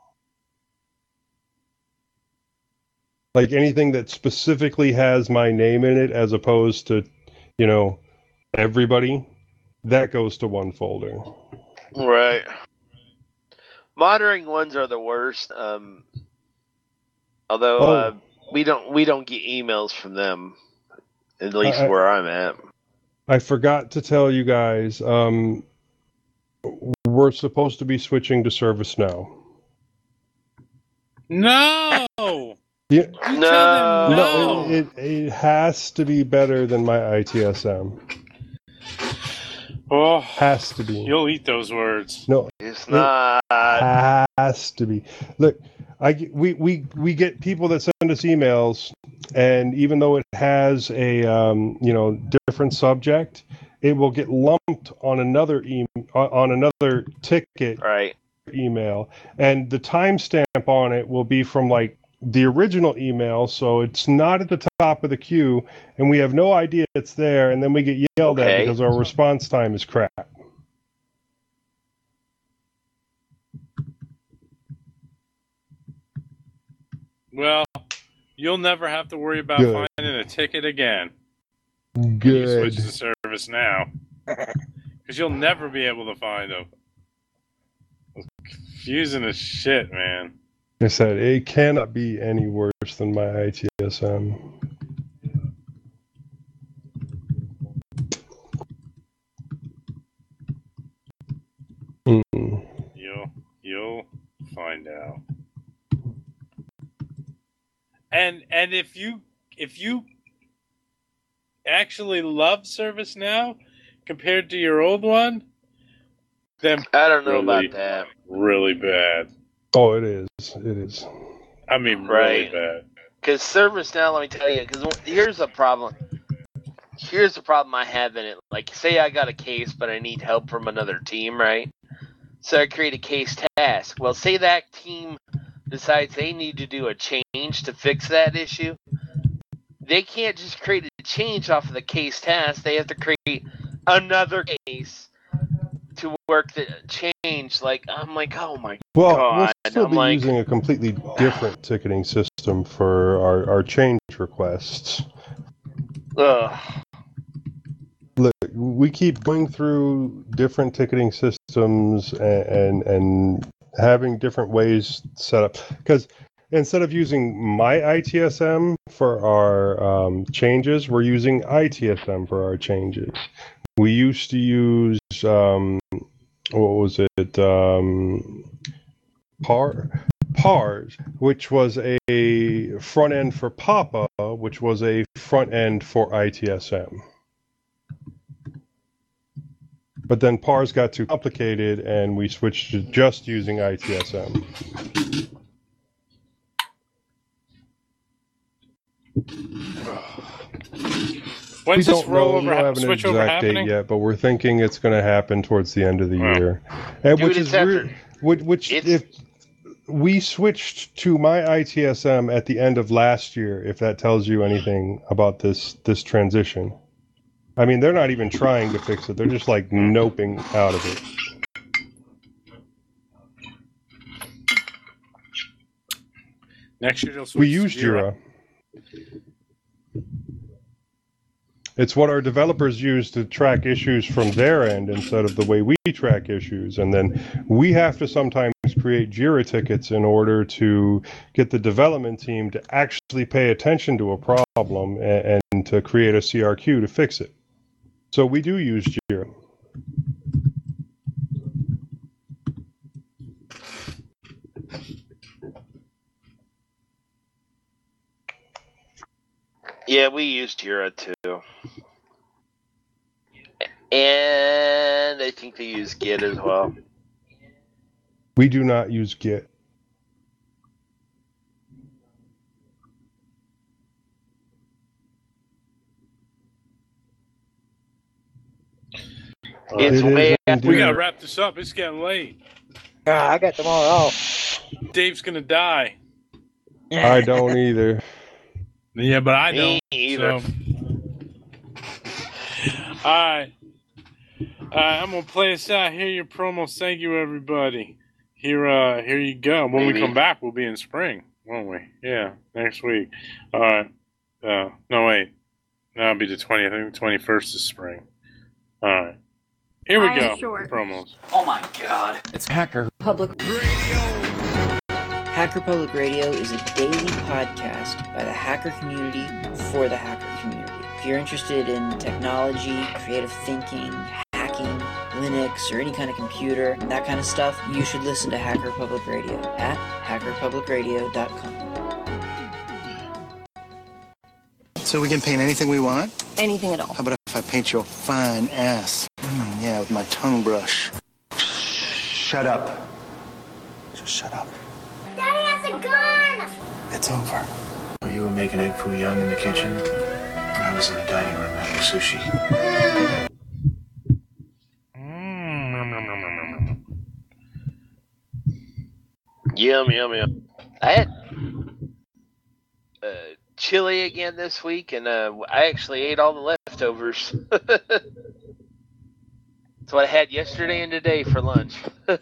Like anything that specifically has my name in it as opposed to, you know, everybody, that goes to one folder. Right. Monitoring ones are the worst. Um, although Oh. uh, we don't we don't get emails from them, at least I- I- where I'm at. I forgot to tell you guys, um, we're supposed to be switching to ServiceNow. No. Yeah, You No. tell them no, no. it, it has to be better than my I T S M. Oh, Has to be. you'll eat those words. No, It's not. has to be. Look, I get- we we we get people that send us emails, and even though it has a um, you know different subject, it will get lumped on another e- on another ticket Right. email, and the timestamp on it will be from like the original email, so it's not at the top of the queue, and we have no idea it's there, and then we get yelled at Okay. because our response time is crap. Well, you'll never have to worry about Good. finding a ticket again. when You switch Good. to service now. Because you'll never be able to find them. It's confusing as shit, man. I said it cannot be any worse than my I T S M. Mm. You'll you'll find out. And and if you if you actually love ServiceNow compared to your old one, then I don't know Really? about that. really bad. Oh, it is. It is. I mean, Right. really bad. Because ServiceNow, let me tell you, because here's a problem. Here's the problem I have in it. Like, say I got a case, but I need help from another team, right? So I create a case task. Well, say that team decides they need to do a change to fix that issue. They can't just create a change off of the case task. They have to create another case to work the change. Like, I'm like, oh my well, god. we'll still I'm be like, using a completely different ticketing system for our, our change requests. ugh. Look, we keep going through different ticketing systems and and, and having different ways set up. Because instead of using my I T S M for our um, changes, we're using I T S M for our changes. We used to use, um, what was it, um, Par, Pars, which was a front end for Papa, which was a front end for I T S M. But then Pars got too complicated, and we switched to just using I T S M. When's we this don't know, we rollover don't ha- have an switch over exact happening? date yet, but we're thinking it's going to happen towards the end of the Wow. year. And Dude, which it's is after- weird. Which, which it's- if we switched to my I T S M at the end of last year, if that tells you anything about this this transition. I mean, they're not even trying to fix it. They're just like noping out of it. Next year they'll switch We to use Jira. It's what our developers use to track issues from their end instead of the way we track issues. And then we have to sometimes create Jira tickets in order to get the development team to actually pay attention to a problem and, and to create a C R Q to fix it. So we do use Jira. Yeah, we used Jira too. And I think they use Git as well. We do not use Git. It's It way is after. We indeed. gotta wrap this up. It's getting late. Ah, I got tomorrow off. Dave's gonna die. I don't either. Yeah, but I Me don't. either. So. All right. All right, I'm gonna play us out. Hear your promos. Thank you, everybody. Here, uh, here you go. When Maybe. we come back, we'll be in spring, won't we? Yeah, next week. All right. Uh, no wait, that'll be the twentieth. I think the twenty-first is spring. All right. Here we I am go. short. Promos. Oh my god. It's Hacker. Public Hacker Public Radio is a daily podcast by the hacker community for the hacker community. If you're interested in technology, creative thinking, hacking, Linux, or any kind of computer, that kind of stuff, you should listen to Hacker Public Radio at hacker public radio dot com. So we can paint anything we want? anything at all. How about if I paint your fine ass? Mm, yeah, with my tongue brush. Shut up. Just shut up. Daddy has a gun! It's over. You were making egg foo young in the kitchen. I was in the dining room having sushi. Yum, yum, yum. I had uh, chili again this week, and uh, I actually ate all the leftovers. That's what I had yesterday and today for lunch.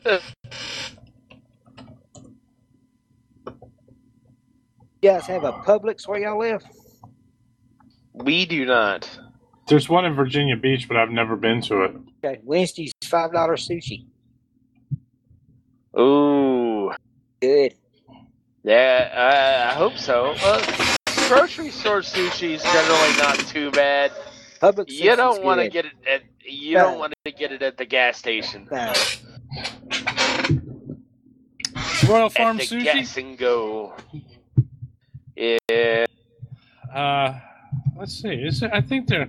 You guys have a Publix where y'all live? We do not. There's one in Virginia Beach, but I've never been to it. Okay, Wednesday's five dollar sushi. Ooh. Good. Yeah, I, I hope so. Well, grocery store sushi is generally not too bad. Publix You don't sushi's want to good. get it at you No. don't want to get it at the gas station. No. Royal At Farm the Sushi? gas and go. Yeah. Uh, let's see. Is it, I think they're.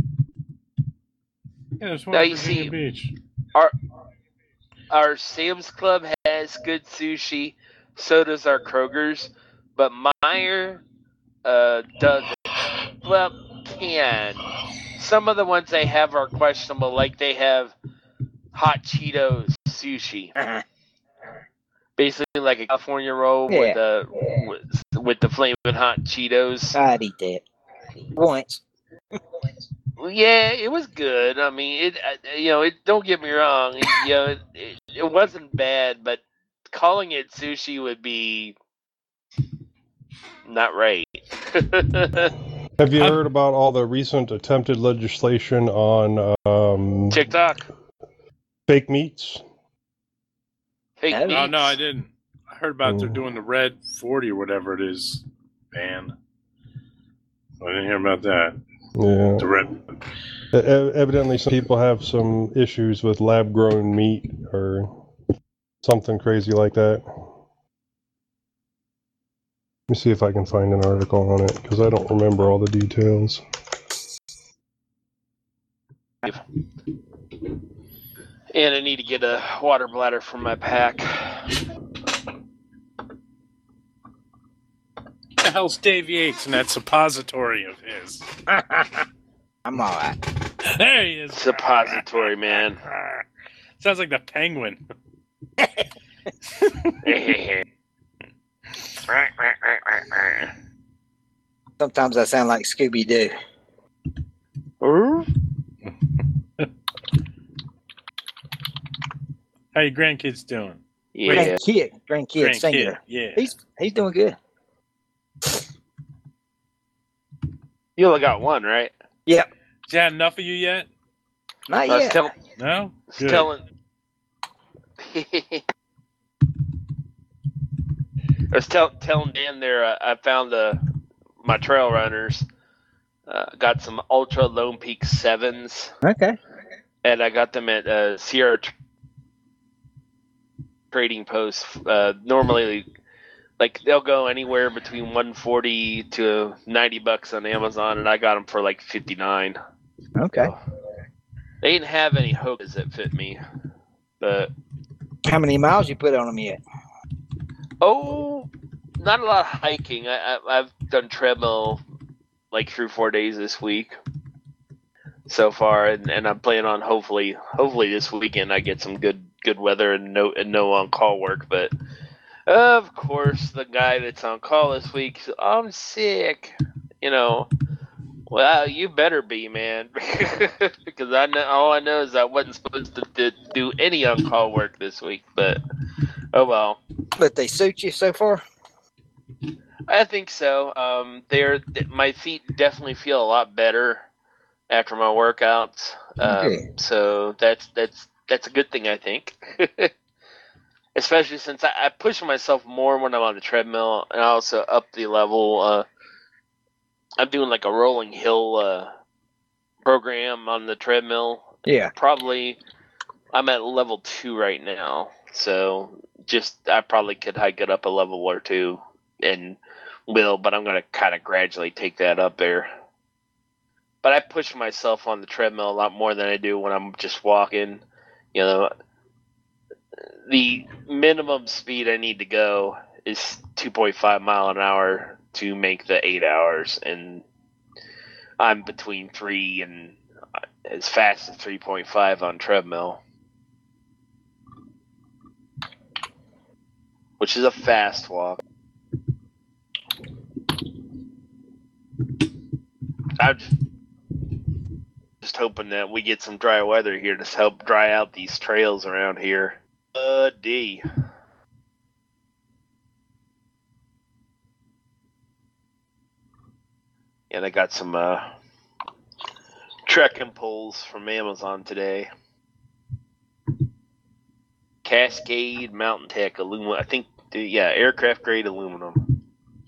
Yeah, there's one Now in you Virginia see, Beach. our our Sam's Club has good sushi. So does our Kroger's, but Meyer uh, doesn't. Well, can. Some of the ones they have are questionable, like they have hot Cheetos sushi. Uh-huh. Basically like a California roll Yeah. with the with, with the flaming hot Cheetos. I'd eat that once. Yeah, it was good. I mean, it uh, you know, it. Don't get me wrong. It, you know, it, it, it wasn't bad, but calling it sushi would be not right. Have you heard about all the recent attempted legislation on um, TikTok? Fake meats? Fake Oh, meats? no, I didn't. I heard about they're Mm. doing the red forty or whatever it is ban. I didn't hear about that. Yeah. The red. E- e- Evidently, some people have some issues with lab-grown meat or something crazy like that. Let me see if I can find an article on it, because I don't remember all the details. And I need to get a water bladder for my pack. What the hell's Dave Yates in that suppository of his? I'm all right. There he is. Suppository, man. Sounds like the penguin. Sometimes I sound like Scooby Doo. How your grandkids doing? Yeah. Grandkid, grandkid, Grandkid, singular. yeah. He's he's doing good. You only got one, right? Yep. Is that enough of you yet? Not I was yet. tell- No? was Good. telling. I was tell, telling Dan there. Uh, I found uh, my trail runners. Uh, got some Ultra Lone Peak sevens, Okay. and I got them at uh, Sierra Tr- Trading Post. Uh, normally, like they'll go anywhere between one forty to ninety bucks on Amazon, and I got them for like fifty nine. Okay. They didn't have any Hokas that fit me, but How many miles you put on them yet? oh, not a lot of hiking. I, I I've done treadmill like three or four days this week so far, and, and I'm planning on hopefully hopefully this weekend I get some good good weather and no and no on call work. But of course, the guy that's on call this week, I'm sick. You know, well, you better be, man, because I know all I know is I wasn't supposed to, to do any on call work this week. But oh well. But they suit you so far? I think so. Um, they're my feet definitely feel a lot better after my workouts. Um, Okay. So that's that's that's a good thing, I think. Especially since I, I push myself more when I'm on the treadmill, and I also up the level. Uh, I'm doing like a rolling hill uh, program on the treadmill. Yeah. Probably, I'm at level two right now, so just I probably could hike it up a level or two, and will, but I'm gonna kind of gradually take that up there. But I push myself on the treadmill a lot more than I do when I'm just walking. You know, the minimum speed I need to go is two point five mile an hour to make the eight hours, and I'm between three and as fast as three point five on treadmill, which is a fast walk. I'm just hoping that we get some dry weather here to help dry out these trails around here. Uh, D. And I got some uh, trekking poles from Amazon today. Cascade Mountain Tech aluminum. I think, yeah, aircraft grade aluminum.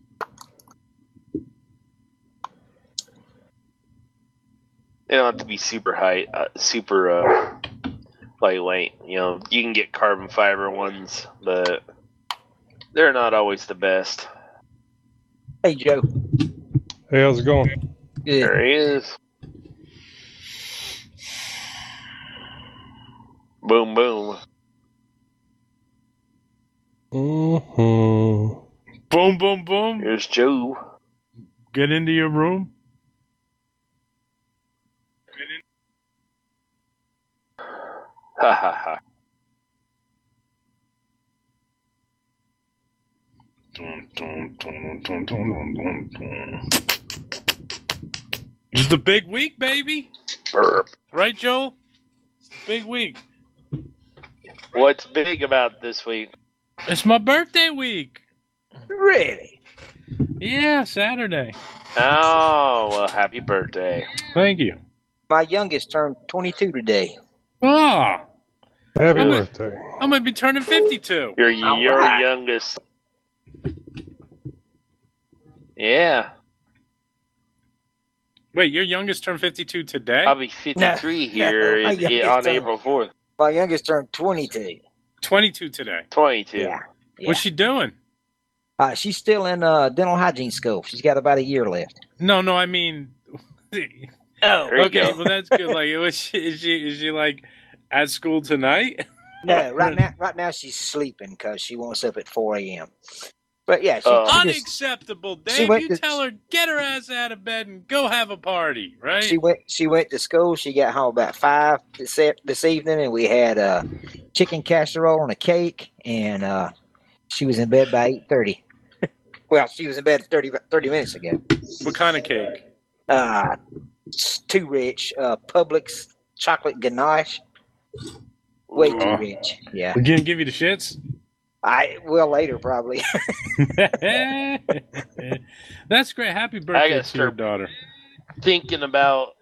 They don't have to be super high, uh, super uh, lightweight. You know, you can get carbon fiber ones, but they're not always the best. Hey, Joe. Hey, how's it going? Good. There he is. Boom, boom. Mm-hmm. Boom, boom, boom. Here's Joe. get into your room? Ha ha ha. It's the big week, baby. Burp. Right, Joel? It's the big week. What's big about this week? It's my birthday week. Really? Yeah, Saturday. Oh, well, happy birthday. Thank you. My youngest turned twenty-two today. Ah, Happy I'm a- birthday. I'm going to be turning fifty-two. You're your right. youngest. Yeah. Wait, your youngest turned fifty-two today? I'll be fifty-three No, here no, my in- youngest on turned- April fourth. My youngest turned twenty-two. twenty-two today. twenty-two. Yeah. yeah. What's she doing? Uh, she's still in uh, dental hygiene school. She's got about a year left. No, no, I mean... Oh, There you okay, go. well, that's good. Like, was she, is, she, is she, like, at school tonight? no, right now, right now she's sleeping because she wants up at four a.m. But yeah, she, Oh. she, just, Unacceptable, she Dave. went You to- tell her, get her ass out of bed and go have a party, right? she went. She went to school. She got home about five this, e- this evening, and we had uh, chicken casserole and a cake, and uh, she was in bed by eight thirty. Well, she was in bed thirty, thirty minutes ago. What kind of cake? Uh, it's too rich. Uh, Publix chocolate ganache. Way too Oh. rich. Yeah. We're going to give you the shits? I will later probably. That's great. Happy I birthday gotta to your start- daughter. Thinking about.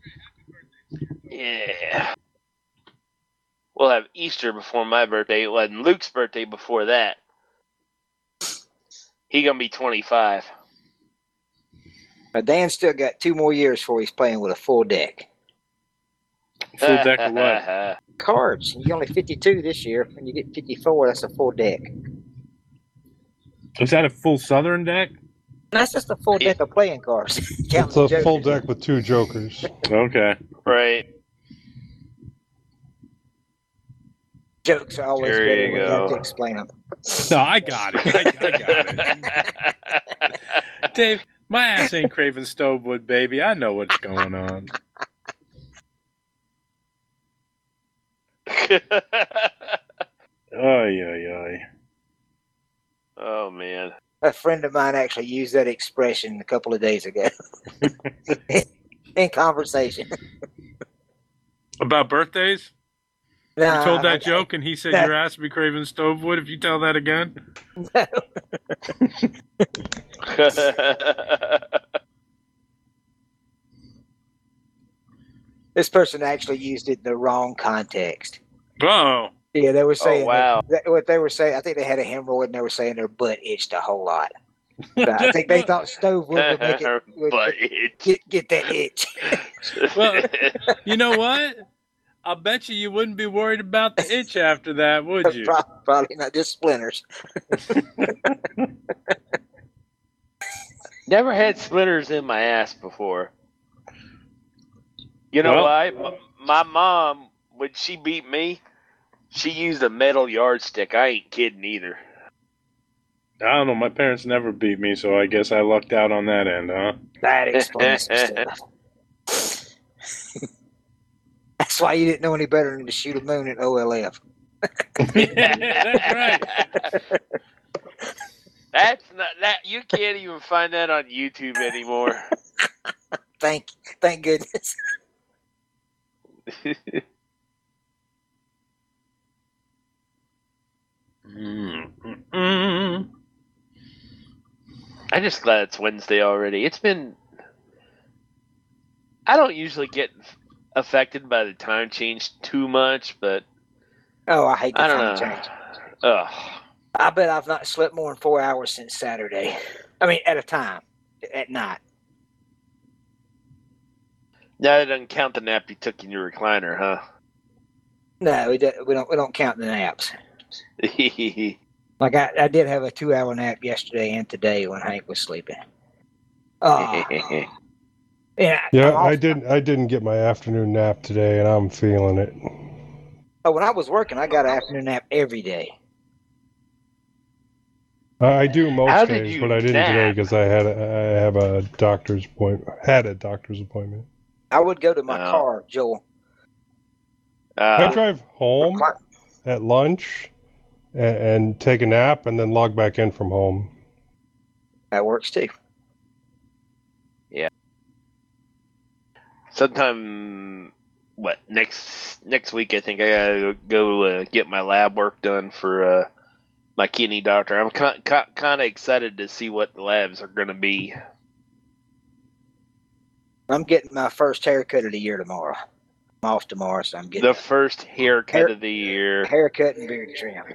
Yeah. We'll have Easter before my birthday. Well, and Luke's birthday before that. He gonna be twenty-five. But Dan still got two more years before he's playing with a full deck. Full deck of what? Cards. You're only fifty-two this year. When you get fifty-four, that's a full deck. Is that a full Southern deck? That's just a full deck of playing cards. It's Counting a the full jokers. deck with two jokers. Okay. Right. Jokes are always There better you when you have go. to explain them. No, I got it. I, I got it. Dave, my ass ain't craving Stovewood, baby. I know what's going on. Oy, oy, oy. Oh man. A friend of mine actually used that expression a couple of days ago in conversation. About birthdays? You Nah, told that I- joke and he said that- your ass would be craving Stovewood if you tell that again? This person actually used it in the wrong context. Oh. Yeah, they were saying Oh, wow. that, that- what they were saying. I think they had a hemorrhoid, and they were saying their butt itched a whole lot. But I think they thought Stovewood would make it would, But would it. get get that itch. Well, you know what? I'll bet you you wouldn't be worried about the itch after that, would you? Pro- Probably not just splinters. Never had splinters in my ass before. You know Well- why? M- My mom, when she beat me, she used a metal yardstick. I ain't kidding either. I don't know. My parents never beat me, so I guess I lucked out on that end, huh? That explains some stuff. That's why you didn't know any better than to shoot a moon at O L F. That's right. That's not that. You can't even find that on YouTube anymore. Thank, thank goodness. Mm-mm. I'm just glad it's Wednesday already. It's been. I don't usually get affected by the time change too much, but Oh, I hate the I don't time know. change. Ugh. I bet I've not slept more than four hours since Saturday. I mean, at a time, at night. Now that doesn't count the nap you took in your recliner, huh? No, we don't. We don't, we don't count the naps. Like I, I did have a two-hour nap yesterday and today when Hank was sleeping. Oh, yeah. Yeah, I'm I off- didn't. I didn't get my afternoon nap today, and I'm feeling it. Oh, when I was working, I got an afternoon nap every day. I I do most How did days, you but I didn't nap? today because I had a, I have a doctor's appointment. Had a doctor's appointment. I would go to my No. car, Joel. I Uh, drive home at lunch and, and take a nap, and then log back in from home. That works too. sometime, what, next next week, I think I gotta go uh, get my lab work done for uh, my kidney doctor. I'm kind kind of excited to see what the labs are gonna be. I'm getting my first haircut of the year tomorrow. I'm off tomorrow, so I'm getting The first haircut Hair- of the year. haircut and beard trim.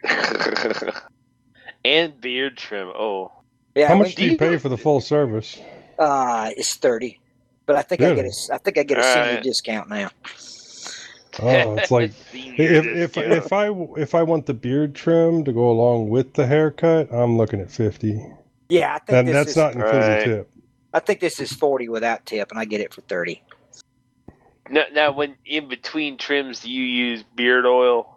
And beard trim. Oh. Yeah, How I much went- do you pay for the full service? Uh, it's thirty, but I think I get Really? a I think I get a All senior right. discount now. Oh, it's like Senior if if discount. if I if I want the beard trim to go along with the haircut, I'm looking at fifty. Yeah, I think And this that's is not including Right. tip. I think this is forty without tip, and I get it for thirty. Now, now, when in between trims, do you use beard oil?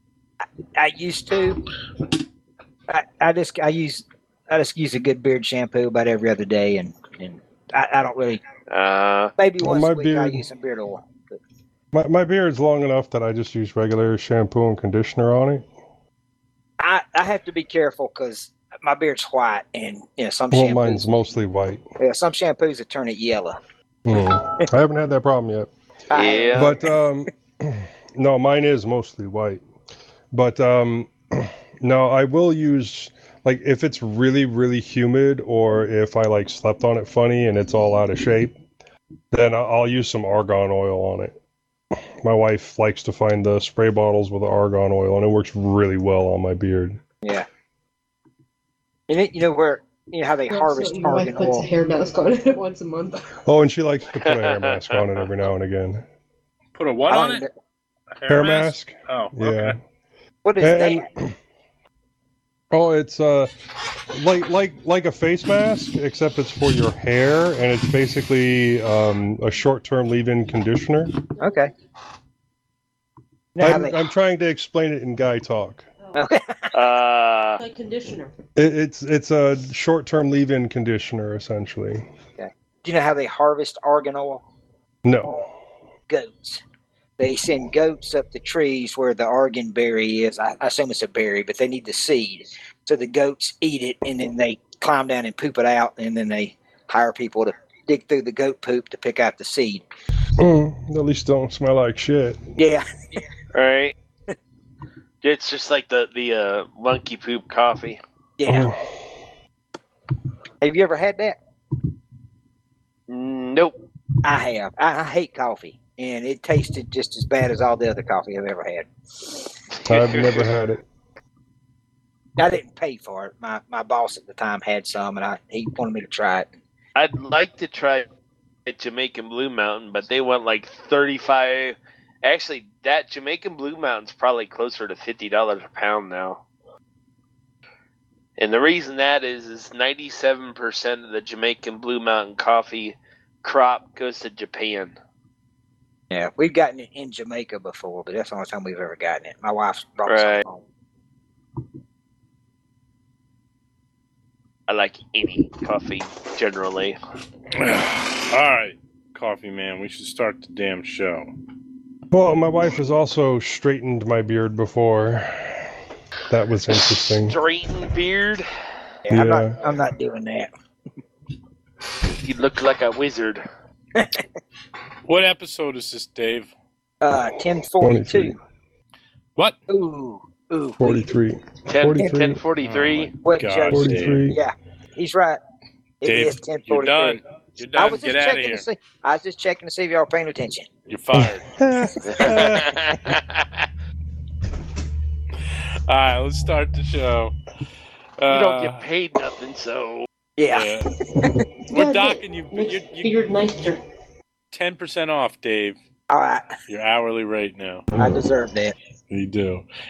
I used to. I, I just I use I just use a good beard shampoo about every other day, and and I, I don't really. Uh, Maybe Well, once my a week I beard- use some beard oil. But My my beard's long enough that I just use regular shampoo and conditioner on it. I I have to be careful because my beard's white, and you know some Well, shampoos. mine's mostly white. Yeah, some shampoos that turn it yellow. Mm. I haven't had that problem yet. yeah. But um, no, mine is mostly white. But um, no, I will use, like, if it's really really humid, or if I like slept on it funny and it's all out of shape, then I- I'll use some argan oil on it. My wife likes to find the spray bottles with the argan oil, and it works really well on my beard. Yeah. And it, you know where you know how they harvest Your wife argan puts a oil. hair mask on it once a month. Oh, and she likes to put a hair mask on it every now and again. Put a what I on don't it? know. A Hair mask? Oh, Yeah. okay. What is And- that? Oh, it's uh, like like like a face mask, except it's for your hair, and it's basically um, a short-term leave-in conditioner. Okay. You know how I'm, they- I'm trying to explain it in guy talk. okay. Uh, Like conditioner. It, it's it's a short-term leave-in conditioner, essentially. Do you know how they harvest argan oil? No. Goats. They send goats up the trees where the argan berry is. I, I assume it's a berry, but they need the seed. So the goats eat it, and then they climb down and poop it out, and then they hire people to dig through the goat poop to pick out the seed. Mm, at least don't smell like shit. Yeah. right. It's just like the the uh, monkey poop coffee. Yeah. Have you ever had that? Nope. I have. I, I hate coffee, and it tasted just as bad as all the other coffee I've ever had. I've never had it. I didn't pay for it. My my boss at the time had some, and I he wanted me to try it. I'd like to try at Jamaican Blue Mountain, but they want like thirty-five. Actually, that Jamaican Blue Mountain's probably closer to fifty dollars a pound now. And the reason that is, is ninety-seven percent of the Jamaican Blue Mountain coffee crop goes to Japan. Yeah, we've gotten it in Jamaica before, but that's the only time we've ever gotten it. My wife's brought Right. some home. I like any coffee generally. All right, Coffee Man, we should start the damn show. Well, my wife has also straightened my beard before. That was interesting. Straightened beard. Yeah, I'm Yeah. not. I'm not doing that. You look like a wizard. What episode is this, Dave? Uh, ten forty-two. What? Ooh, ooh. forty-three. ten, forty-three. ten forty-three. What God, Joe said. forty-three. Yeah, he's right. It Dave, is ten you're forty-three. done. You're I done. was Get just out of checking here. to see. I was just checking to see if y'all were paying attention. You're fired. All right, let's start the show. You Uh, don't get paid nothing, so Yeah. yeah. We're docking you. Makes You're, you're beard nicer. ten percent off, Dave. All right. Your hourly rate now. I deserve that. You do.